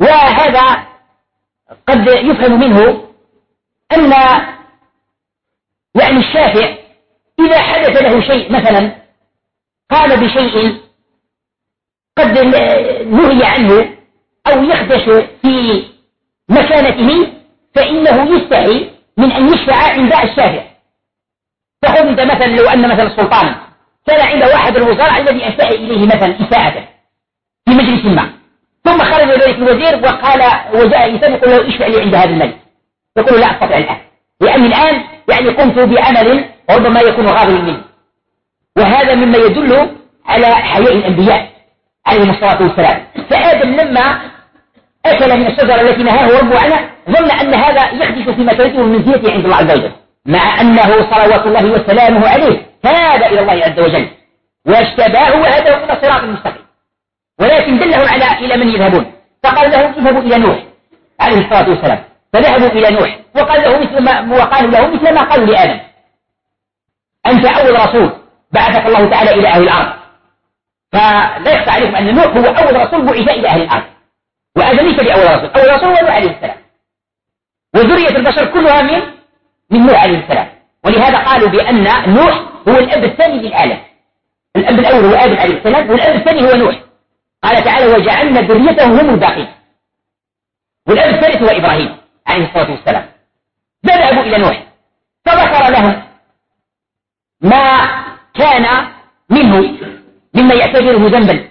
وهذا قد يفهم منه أن يعني الشافع إذا حدث له شيء مثلا قال بشيء قد نهي عنه أو يخدش في مكانته فإنه يستحي من أن يشفع عند الشافع. فخذ أنت مثلا لو أن مثلا السلطان كان عنده واحد الوزراء الذي أساء إليه مثلا إساءة في مجلس ما، ثم خرج ذلك الوزير وقال وجاء إنسان يقول له اشفع لي عند هذا الملك، يقول لا أستطيع الآن لأني الآن يعني قمت بعمل وربما يكون غاضبا مني. وهذا مما يدل على حياء الأنبياء عليهم الصلاة والسلام. فآدم لما أكل من الشجرة التي نهاه ربه عنها ظن أن هذا يخدش في مكانته ومنزلته عند الله عز وجل، مع أنه صلوات الله وسلامه عليه تاب إلى الله عز وجل واجتباه وهداه إلى صراط المستقيم، ولكن دلهم على إلى من يذهبون، فقال لهم اذهبوا إلى نوح عليه الصلاة والسلام، فذهبوا إلى نوح وقال له مثل ما وقالوا له مثل ما قالوا لآدم أنت أول رسول بعثك الله تعالى إلى أهل الأرض، فلا يخفى عليكم أن نوح هو أول رسول بعث إلى أهل الأرض، وآدم ليس بأول رسول، أول رسول هو نوح عليه السلام، وذرية البشر كلها من من نوح عليه السلام. ولهذا قالوا بأن نوح هو الأب الثاني للعالم، الأب الأول هو آدم عليه السلام والأب الثاني هو نوح. قال تعالى وجعلنا ذريته هم الباقين، والأب الثالث هو إبراهيم عليه الصلاة والسلام. فذهبوا إلى نوح فذكر لهم ما كان منه مما يعتبره ذنبا،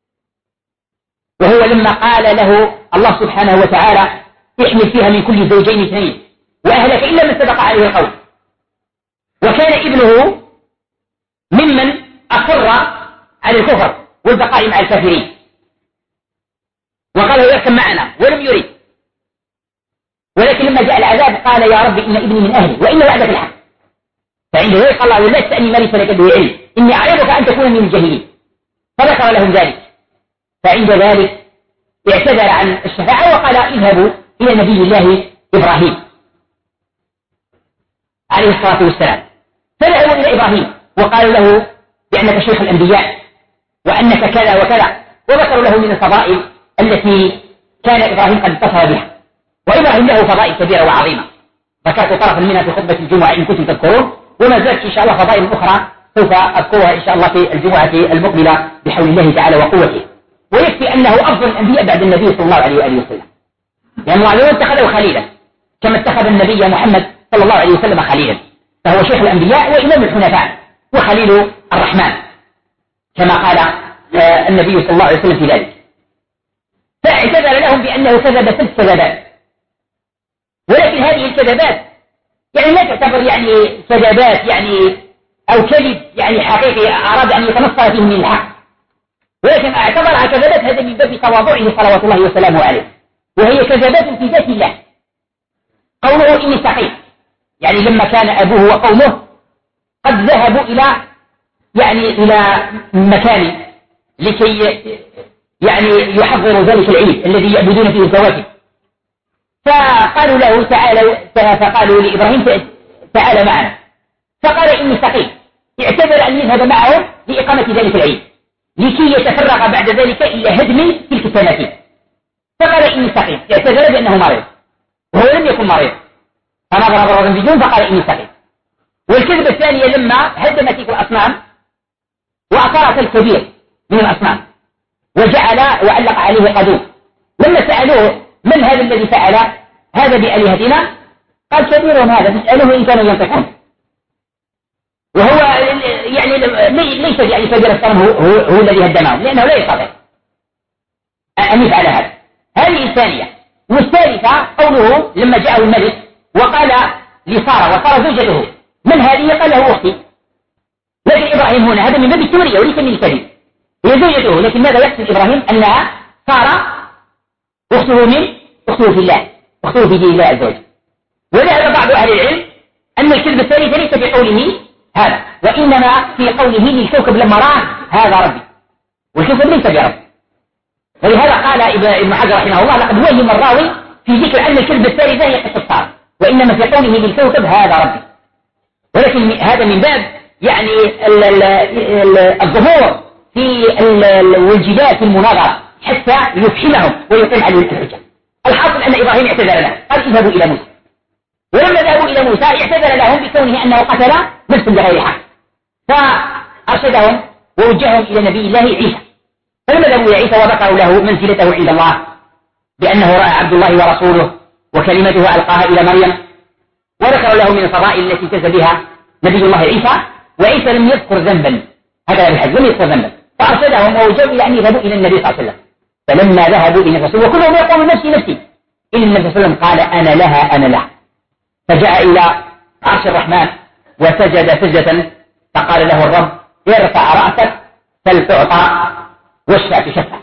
وهو لما قال له الله سبحانه وتعالى احمل فيها من كل زوجين اثنين وأهلك إلا من سبق عليه القول، وكان ابنه ممن أصر على الكفر والبقاء مع الكافرين وقال يركب معنا ولم يريد، ولكن لما جاء العذاب قال يا رب إن ابني من أهلي وإن وعدك الحق، فعند ذلك قال الله لا تسألني ما ليس لك به علم إني أعظك أن تكون من الجاهلين، فذكر لهم ذلك. فعند ذلك اعتذر عن الشفاعة وقال اذهبوا إلى نبي الله إبراهيم عليه الصلاة والسلام. فذهبوا إلى إبراهيم وقالوا له بأنك شيخ الأنبياء وأنك كذا وكذا، وذكروا له من الفضائل التي كان إبراهيم قد اتصل بها، وإبراهيم له فضائل كبيرة وعظيمة ذكرت طرفا منها في خطبة الجمعة إن كنتم تذكرون، وما زالت إن شاء الله فضائل أخرى سوف أذكرها إن شاء الله في الجمعة المقبلة بحول الله تعالى وقوته. ويكفي أنه أفضل الأنبياء بعد النبي صلى الله عليه وآله وسلم، لأن الله عز اتخذه خليلا كما اتخذ النبي محمد صلى الله عليه وسلم خليلا، فهو شيخ الأنبياء وإمام الحنفاء وخليل الرحمن كما قال النبي صلى الله عليه وسلم في ذلك. فاعتذر لهم بأنه كذب ست كذبات، ولكن هذه الكذبات يعني لا تعتبر يعني كذبات يعني أو كذب يعني حقيقي أراد أن يتنصر فيه من الحق، ولكن اعتبرها كذبات هذا من باب تواضعه صلوات الله وسلامه عليه، وهي كذبات في ذات الله. قوله إني سقيم يعني لما كان أبوه وقومه قد ذهبوا إلى يعني إلى مكان لكي يعني يحضروا ذلك العيد الذي يعبدون فيه الكواكب، فقالوا له تعالى، فقالوا لإبراهيم تعالى معنا، فقال إني سقيم، اعتذر أن يذهب معهم لإقامة ذلك العيد لكي يتفرغ بعد ذلك إلى هدم تلك التماثيل، فقال إني سقيم، اعتذر بأنه مريض وهو لم يكن مريض، فنظر ضرورا بجون فقال إني سقيم. والكذبة الثانية لما هدم تلك الأصنام وأثرت الكبير من الأصنام وجعل وعلق عليه قدوم، لما سألوه من هذا الذي فعل هذا بآلهتنا قال كبيرهم هذا فاسألوه إن كانوا ينطقون، وهو يعني ليس يعني كبير الصنم هو, هو, هو الذي هدمهم لأنه لا يستطيع أن يفعل هذا. هذه الثانية. والثالثة قوله لما جاءه الملك وقال لسارة وسارة زوجته من هذه؟ قال له أختي، لكن إبراهيم هنا هذا من باب التورية وليس من الكذب، هي زوجته، لكن ماذا يقصد إبراهيم؟ أنها سارة أخته من أخته في الله، أخته في دين الله عز وجل. وذهب بعض أهل العلم أن الكذب الثالث ليس في قوله هذا، وإنما في قوله للكوكب لما رأى هذا ربي، والكوكب ليس برب. ولهذا قال ابن حجر رحمه الله لقد وهم الراوي في ذكر أن الكذب الثالث هي قصة سارة، وإنما في قوله للكوكب هذا ربي، ولكن هذا من باب يعني الظهور في والجدال في المناظرة حتى يفحمهم ويقيم عليهم الحجة. الحاصل أن إبراهيم اعتذر له، قال اذهبوا إلى موسى، ولما ذهبوا إلى موسى اعتذر لهم بكونه أنه قتل نفسا بغير حق، فأرشدهم ووجههم إلى نبي الله عيسى. فلما ذهبوا إلى عيسى وذكروا له منزلته عند الله بأنه رأى عبد الله ورسوله وكلمته ألقاها إلى مريم، وذكروا له من الفضائل التي امتاز بها نبي الله عيسى، وعيسى لم يذكر ذنبا، هذا الحج لم يذكر ذنبا، فأرشدهم ووجهوا إلى أن يذهبوا إلى النبي صلى الله عليه وسلم. فلما ذهبوا إلى الرسول وكلهم يقولون نفسي نفسي، إن النبي صلى الله عليه وسلم قال أنا لها أنا لها، فجاء إلى عرش الرحمن وسجد سجدة، فقال له الرب ارفع رأسك فلتعطى واشفع تشفع،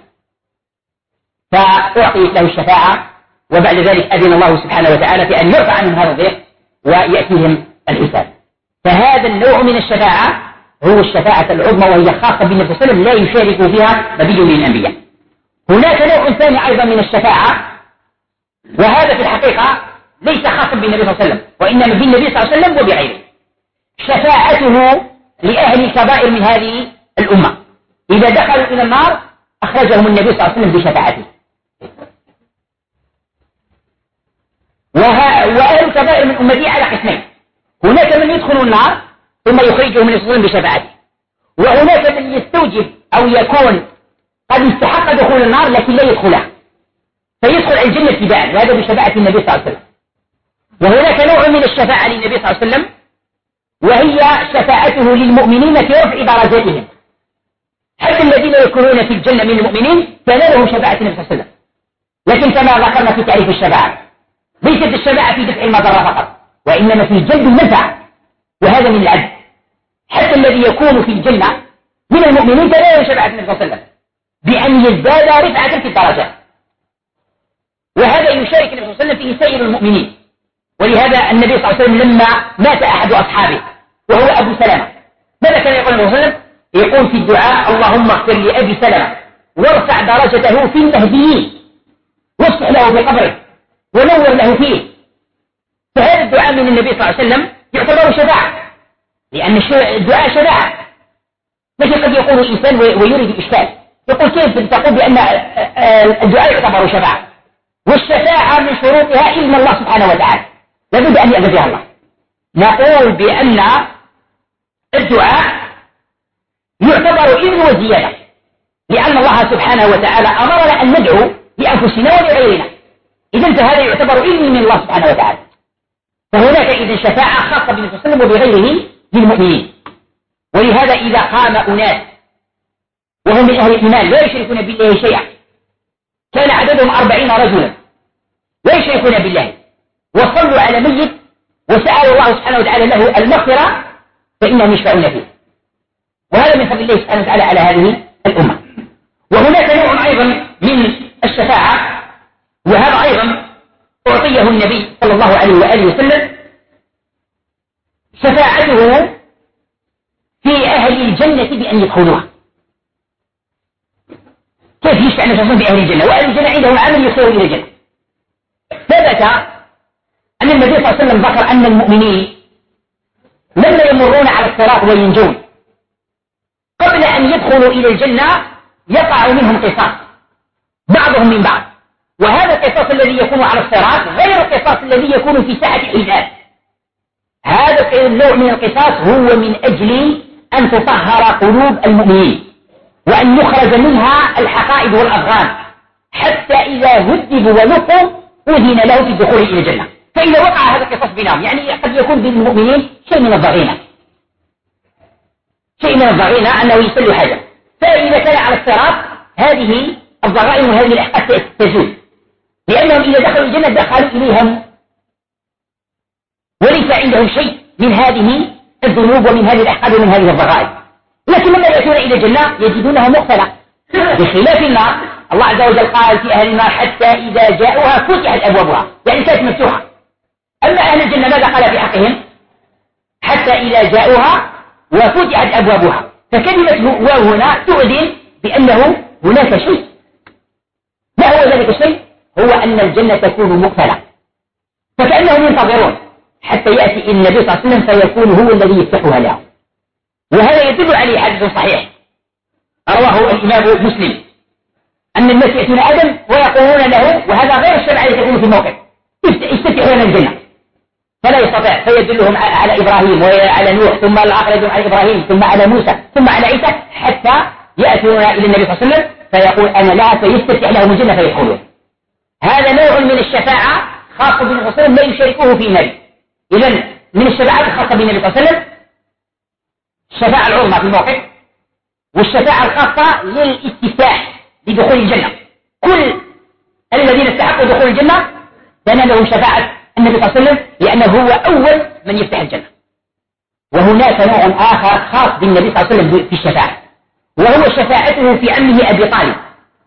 فأعطيت له الشفاعة، وبعد ذلك أذن الله سبحانه وتعالى في أن يرفع عنهم هذا الضيق ويأتيهم الحساب. فهذا النوع من الشفاعة هو الشفاعة العظمى، وهي خاصة بالنبي صلى الله عليه وسلم لا يشارك فيها نبي من الأنبياء. هناك نوع ثاني أيضا من الشفاعة، وهذا في الحقيقة ليس خاصا بالنبي صلى الله عليه وسلم، وإنما بالنبي صلى الله عليه وسلم وبغيره، شفاعته لأهل الكبائر من هذه الأمة، إذا دخلوا إلى النار أخرجهم النبي صلى الله عليه وسلم بشفاعته. وأهل الكبائر من أمتي على قسمين، هناك من يدخل النار ثم يخرجهم النبي صلى الله عليه وسلم بشفاعته، وهناك من يستوجب أو يكون قد استحق دخول النار لكن لا يدخلها فيدخل الجنة ابتداء، وهذا بشفاعة النبي صلى الله عليه وسلم. وهناك نوع من الشفاعة للنبي صلى الله عليه وسلم، وهي شفاعته للمؤمنين في رفع درجاتهم، حتى الذين يكونون في الجنة من المؤمنين كان لهم شفاعة النبي صلى الله عليه وسلم. لكن كما ذكرنا في تعريف الشفاعة، ليست الشفاعة في دفع المضرة فقط، وإنما في جلب المنفعة، وهذا من العدل. حتى الذي يكون في الجنة من المؤمنين كان له شفاعة النبي صلى الله عليه وسلم بأن يزداد رفعة في الدرجات، وهذا يشارك النبي صلى الله عليه وسلم فيه سائر المؤمنين. ولهذا النبي صلى الله عليه وسلم لما مات أحد أصحابه وهو أبو سلمة، ماذا كان يقول النبي صلى الله عليه وسلم؟ يقول في الدعاء اللهم اغفر لأبي سلمة وارفع درجته في المهديين واصلح له في قبره ونور له فيه. فهذا الدعاء من النبي صلى الله عليه وسلم يعتبر شفاعة، لأن الدعاء شفاعة. لكن قد يقول الإنسان ويريد الإشكال، يقول كيف تقول بأن الدعاء يعتبر شفاعة، والشفاعة من شروطها إذن الله سبحانه وتعالى، لابد أن يأذن بها الله. نقول بأن الدعاء يعتبر إذن وزيادة، لأن الله سبحانه وتعالى أمرنا أن ندعو لأنفسنا ولغيرنا، إذن فهذا يعتبر إذن من الله سبحانه وتعالى. فهناك إذن شفاعة خاصة بالنبي صلى الله عليه وسلم وبغيره للمؤمنين. ولهذا إذا قام أناس وهم من أهل الإيمان لا يشركون بالله شيئا، كان عددهم أربعين رجلا لا يشركون بالله، وصلوا على ميت وسألوا الله سبحانه وتعالى له المغفرة، فإنهم يشفعون فيه، وهذا من فضل الله سبحانه وتعالى على هذه الأمة. وهناك نوع أيضا من الشفاعة، وهذا أيضا أعطيه النبي صلى الله عليه وآله وسلم، شفاعته في أهل الجنة بأن يدخلوها. كيف يشفع النبي صلى الله عليه وسلم بأهل الجنة وأهل الجنة عندهم عمل يخير إلى الجنة؟ ثبت أن النبي صلى الله عليه وسلم ذكر أن المؤمنين لما يمرون على الصراط وينجون قبل أن يدخلوا إلى الجنة يقع منهم قصاص بعضهم من بعض، وهذا القصاص الذي يكون على الصراط غير القصاص الذي يكون في ساعة الحساب. هذا النوع من القصاص هو من أجل أن تطهر قلوب المؤمنين وأن يخرج منها الحقائد والأغرام، حتى إذا هذبوا ونقوا أذن له في الدخول إلى الجنة. فإذا وقع هذا القصاص بينهم، يعني قد يكون بالمؤمنين شيء من الضغينة، شيء من الضغينة أنه يسل حاجة، فإذا كان على الصراط هذه الضغائن وهذه الأحقاد تزول، لأنهم إذا دخلوا الجنة دخلوا إليهم وليس عندهم شيء من هذه الذنوب ومن هذه الأحقاد ومن هذه الضغائن. لكن لما يأتون إلى الجنة يجدونها مغفرة، بخلاف النار. الله عز وجل قال في أهل النار حتى إذا جاءوها فتحت أبوابها، يعني كانت مفتوحة. أما أهل الجنة ماذا قال في حقهم؟ حتى إذا جاءوها وفتحت أبوابها. فكلمة واو هنا تؤذن بأنه هناك شيء. ما هو ذلك الشيء؟ هو أن الجنة تكون مقفلة، فكأنهم ينتظرون حتى يأتي النبي صلى الله عليه وسلم فيكون هو الذي يفتحها لهم. وهذا يدل عليه حديث صحيح رواه الإمام مسلم أن الناس يأتون آدم ويقولون له، وهذا غير الشفاعة التي تكون في الموقف، استفتحوا لنا الجنة، فلا يستطيع، فيدلهم على إبراهيم وعلى نوح، ثم الآخر يدل على إبراهيم، ثم على موسى، ثم على عيسى، حتى يأتون إلى النبي صلى الله عليه وسلم فيقول أنا لا، فيستفتح لهم الجنة فيدخلون. هذا نوع من الشفاعة خاصة بالنبي صلى الله عليه وسلم لا يشاركه في نبي. إذن من الشفاعات الخاصة بالنبي صلى الله عليه وسلم الشفاعة العظمى في الموقف، والشفاعة الخاصة للاستفتاح لدخول الجنة. كل الذين استحقوا دخول الجنة تنالهم شفاعة النبي صلى الله عليه وسلم، لأنه هو أول من يفتح الجنة. وهناك نوع آخر خاص بالنبي صلى الله عليه وسلم في الشفاعة، وهو شفاعته في عمه أبي طالب.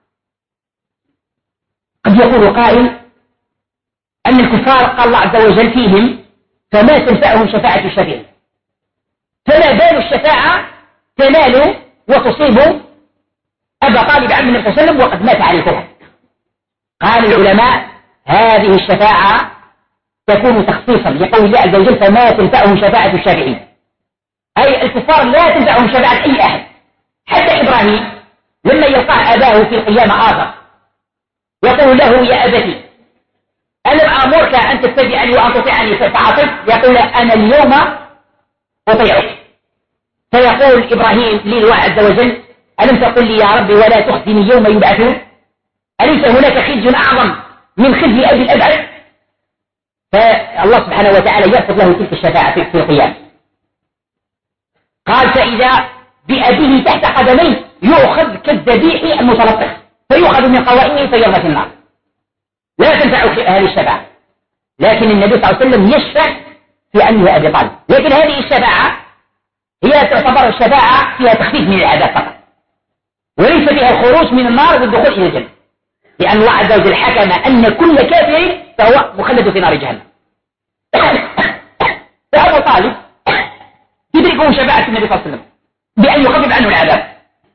قد يقول قائل أن الكفار قال الله عز وجل فيهم فما تنفعهم شفاعة الشفيع، فما بال الشفاعة تنال وتصيب أبا طالب عم النبي صلى الله عليه وسلم وقد مات على الكفر. قال العلماء هذه الشفاعة تكون تخصيصا لقول الله عز وجل فما تنفعهم شفاعة الشافعين، أي الكفار لا تنفعهم شفاعة أي أحد. حتى إبراهيم لما يلقاه أباه في القيامة آخر يقول له يا أبتي ألم أمرك أن تتبعني وأن تطيعني فعصيت؟ يقول أنا اليوم أطيعك. فيقول إبراهيم لله عز وجل ألم تقل لي يا ربي ولا تخزني يوم يبعثون؟ أليس هناك خزي أعظم من خزي أبي الأبعد؟ فالله سبحانه وتعالى يرفض له تلك الشفاعة في القيامة. قال فإذا بأبيه تحت قدميه يؤخذ كالذبيح المتلطخ فيؤخذ من قوائمه فيرمى في النار، لا تنفع هذه الشفاعة. لكن النبي صلى الله عليه وسلم يشفع في عمه أبي طالب، لكن هذه الشفاعة هي تعتبر الشفاعة فيها تخفيف من العذاب فقط، وليس فيها الخروج من النار والدخول إلى الجنة، لأن الله عز وجل حكم أن كل كافر فهو مخلد في نار جهنم. فأبو طالب تدركه شفاعة النبي صلى الله عليه وسلم بأن يخفف عنه العذاب.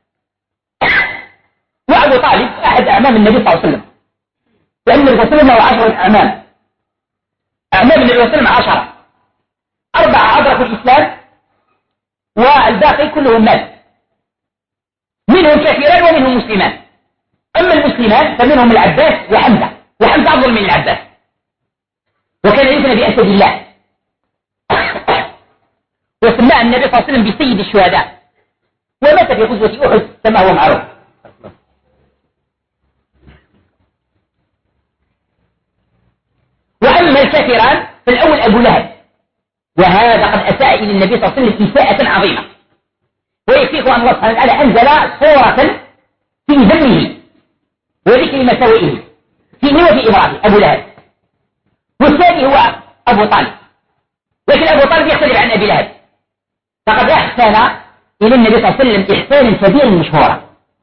وأبو طالب أحد أعمام النبي صلى الله عليه وسلم، لأن النبي صلى الله عليه وسلم له عشرة أعمام. أعمام النبي صلى الله عليه وسلم عشرة، أربعة أدركوا الإسلام والباقي كلهم مات، منهم كافران ومنهم مسلمان. أما المسلمان فمنهم العباس وحمزة، وحمزة أفضل من العباس، وكان يثنى بأسد الله، وسماه النبي صلى الله عليه وسلم بسيد الشهداء، ومات في غزوة أحد كما هو معروف. وأما الكافران فالأول أبو لهب، وهذا قد أساء إلى النبي صلى الله عليه وسلم إساءة عظيمة، ويكفيكم أن الله سبحانه وتعالى أنزل صورة في ذمه وذكر مساوئه في وفي إبراهيم أبو لهب. والثاني هو أبو طالب، لكن أبو طالب يختلف عن أبي لهب، فقد أحسن إلى النبي صلى الله عليه وسلم إحسانا كبيرا مشهورا،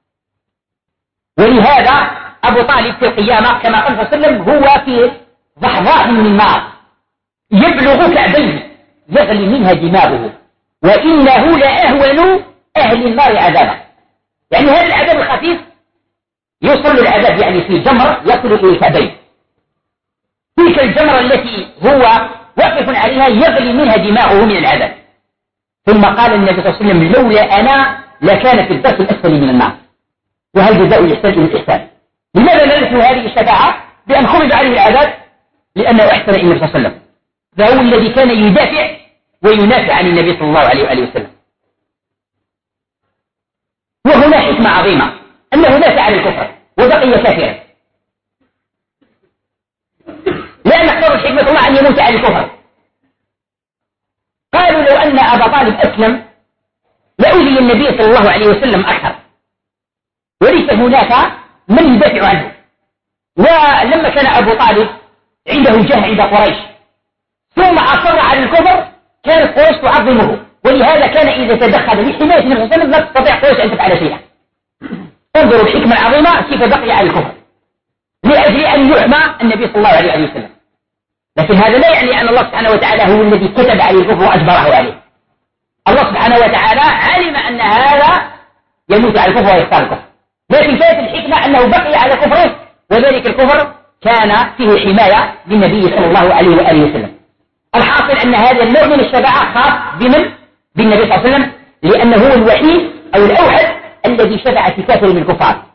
ولهذا أبو طالب في القيامة كما قال صلى الله عليه وسلم هو في ضحضاح من النار يبلغ كعبيه يغلي منها دماغه، وإنه لأهون أهل النار عذابا. يعني هذا العذاب الخفيف يوصل العذاب يعني في جمر يصل إلى كعبيه، تلك الجمرة التي هو واقف عليها يغلي منها دماغه من العذاب. ثم قال النبي صلى الله عليه وسلم لولا أنا لكان في الدرك الأسفل من النار، وهل جزاء الإحسان إلى الإحسان. لماذا نرث هذه الشفاعة بأن خرج عليه العذاب؟ لأنه أحسن إلى النبي صلى الله عليه وسلم، فهو الذي كان يدافع وينافع عن النبي صلى الله عليه وآله وسلم. وهنا حكمة عظيمة أنه مات على الكفر وبقي كافرا، لا نقدر حكمة الله أن يموت على الكفر. قالوا لو أن أبا طالب أسلم لأولي النبي صلى الله عليه وسلم أكثر، وليس هناك من يدافع عنه. ولما كان أبو طالب عنده جاه عند قريش ثم أصر على الكفر كانت قريش تعظمه، ولهذا كان إذا تدخل لحماية النبي صلى الله عليه وسلم لا تستطيع قريش أن تفعل شيئا. انظروا الحكمة العظيمة كيف بقي على الكفر لأجل أن يحمى النبي صلى الله عليه وسلم. لكن هذا لا يعني أن الله سبحانه وتعالى هو الذي كتب عليه الكفر وأجبره عليه. الله سبحانه وتعالى علم أن هذا يموت على الكفر ويختار الكفر، لكن كانت الحكمة أنه بقي على كفره، وذلك الكفر كان فيه حماية للنبي صلى الله عليه وآله وسلم. الحاصل أن هذا النوع من الشفاعة خاص بمن؟ بالنبي صلى الله عليه وسلم، لأنه هو الوحيد أو الأوحد الذي شفع في كافر من الكفار،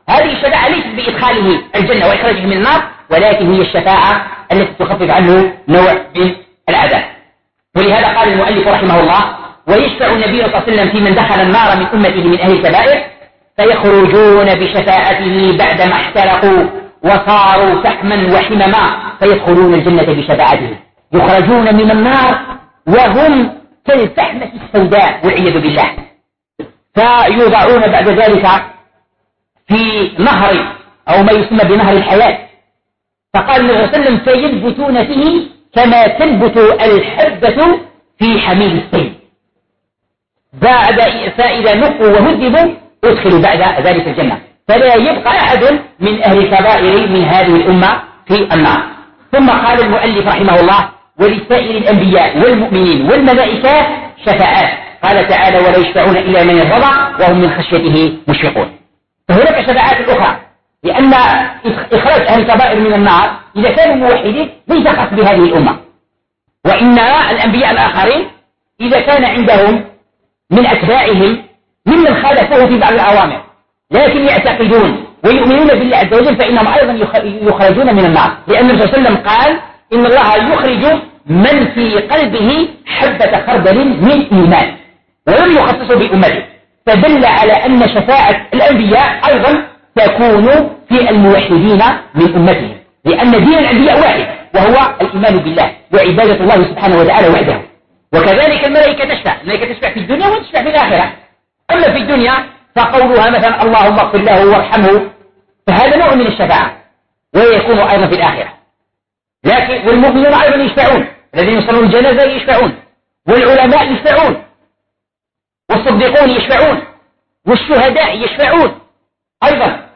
هذه الشفاعة ليست بإدخاله الجنة وإخراجه من النار، ولكن هي الشفاعة التي تخفف عنه نوع من العذاب. ولهذا قال المؤلف رحمه الله: ويشفع النبي صلى الله عليه وسلم في من دخل النار من أمته من أهل الكبائر فيخرجون بشفاعته بعدما احترقوا وصاروا فحما وحمما فيدخلون الجنة بشفاعته. يخرجون من النار وهم كالفحمة السوداء والعياذ بالله، فيوضعون بعد ذلك في نهر أو ما يسمى بنهر الحياة. فقال النبي صلى الله عليه وسلم: فينبتون فيه كما تنبت الحبة في حميل السيل. بعد فإذا نقوا وهذبوا ادخلوا بعد ذلك الجنة، فلا يبقى أحد من أهل الكبائر من هذه الأمة في النار. ثم قال المؤلف رحمه الله: ولسائر الأنبياء والمؤمنين والملائكة شفاعات. قال تعالى: ولا يشفعون إلا من ارتضى وهم من خشيته مشفقون. فهناك شفاعات أخرى، لأن إخراج أهل الكبائر من النار إذا كانوا موحدين ليس خاص بهذه الأمة، وإن الأنبياء الآخرين إذا كان عندهم من أتباعهم ممن خالفوه في بعض الأوامر لكن يعتقدون ويؤمنون بالله عز وجل فإنهم أيضا يخرجون من النار، لأن الرسول صلى الله عليه وسلم قال: إن الله يخرج من في قلبه حبة خردل من إيمان، ولم يخصصه بأمته. فدل على أن شفاعة الأنبياء أيضا تكون في الموحدين من أمتهم، لأن دين الأنبياء واحد وهو الإيمان بالله وعبادة الله سبحانه وتعالى وحده. وكذلك الملائكة تشفع، الملائكة تشفع في الدنيا وتشفع في الآخرة. أما في الدنيا فقولها مثلا: اللهم اغفر له وارحمه، فهذا نوع من الشفاعة ويكون أيضا في الآخرة. لكن والمؤمنون أيضا يشفعون، الذين يصلون الجنازة يشفعون، والعلماء يشفعون، والصديقون يشفعون، والشهداء يشفعون أيضا.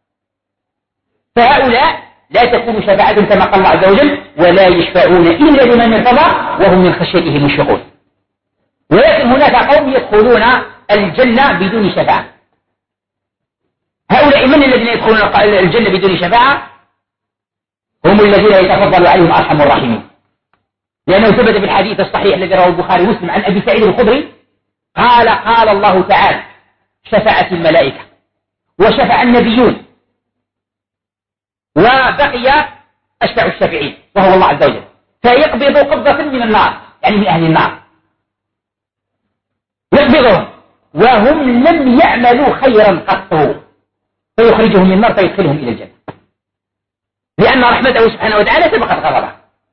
فهؤلاء لا تكون شفاعة كما قال الله عز وجل: ولا يشفعون إلا لمن ارتضى وهم من خشيته مشفقون. ولكن هناك قوم يدخلون الجنة بدون شفاعة. هؤلاء من الذين يدخلون الجنة بدون شفاعة؟ هم الذين يتفضل عليهم أرحم الراحمين، لأنه ثبت في الحديث الصحيح الذي رواه البخاري ومسلم عن أبي سعيد الخدري قال: قال الله تعالى: شفعت الملائكة وشفع النبيون وبقي أشفع الشافعين وهو الله عز وجل، فيقبض قبضة من النار، يعني من أهل النار، يقبضهم وهم لم يعملوا خيرا قط، فيخرجهم من النار فيدخلهم إلى الجنة، لأن رحمته سبحانه وتعالى سبقت غضبه.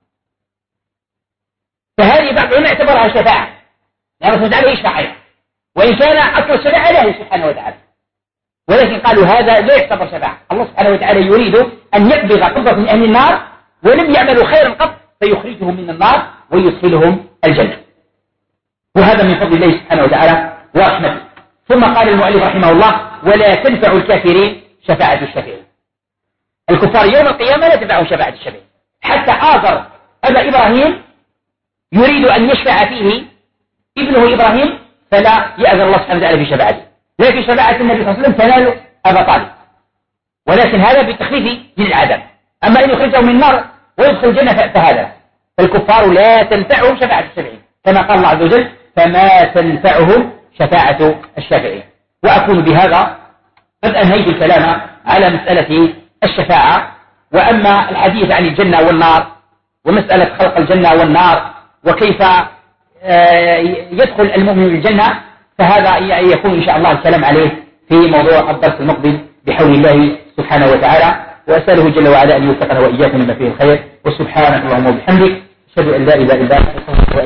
فهذه بعض العلماء اعتبرها شفاعة، لأن الله تعالى يشفع أيضا، وإن كان أصل الشفاعة له سبحانه وتعالى، ولكن قالوا هذا لا يعتبر شفاعة. الله سبحانه وتعالى يريد أن يقبض قبضة من أهل النار ولم يعملوا خيرا قط فيخرجهم من النار ويدخلهم الجنة، وهذا من فضل الله سبحانه وتعالى ورحمته. ثم قال المؤلف رحمه الله: ولا تنفع الكافرين شفاعة الشافعين. الكفار يوم القيامة لا تنفعهم شفاعة الشافعين، حتى آذر أبا إبراهيم يريد أن يشفع فيه ابنه إبراهيم فلا يأذن الله سبحانه وتعالى في شفاعته، لكن شفاعة النبي صلى الله عليه وسلم تنال أبا طالب، ولكن هذا بالتخفيف من العذاب. أما إن يخرجه من النار ويدخل الجنة فهذا. فالكفار لا تنفعهم شفاعة الشافعين، كما قال الله عز وجل: فما تنفعهم شفاعة الشافعين. وأكون بهذا قد أنهيت الكلام على مسألة الشفاعة. وأما الحديث عن الجنة والنار ومسألة خلق الجنة والنار وكيف يدخل المؤمن الجنة، فهذا يكون إن شاء الله الكلام عليه في موضوع الدرس المقبل بحول الله سبحانه وتعالى. وأسأله جل وعلا أن يوفقنا وإياكم لما فيه الخير. وسبحانك اللهم وبحمدك أشهد أن لا إله إلا أنت.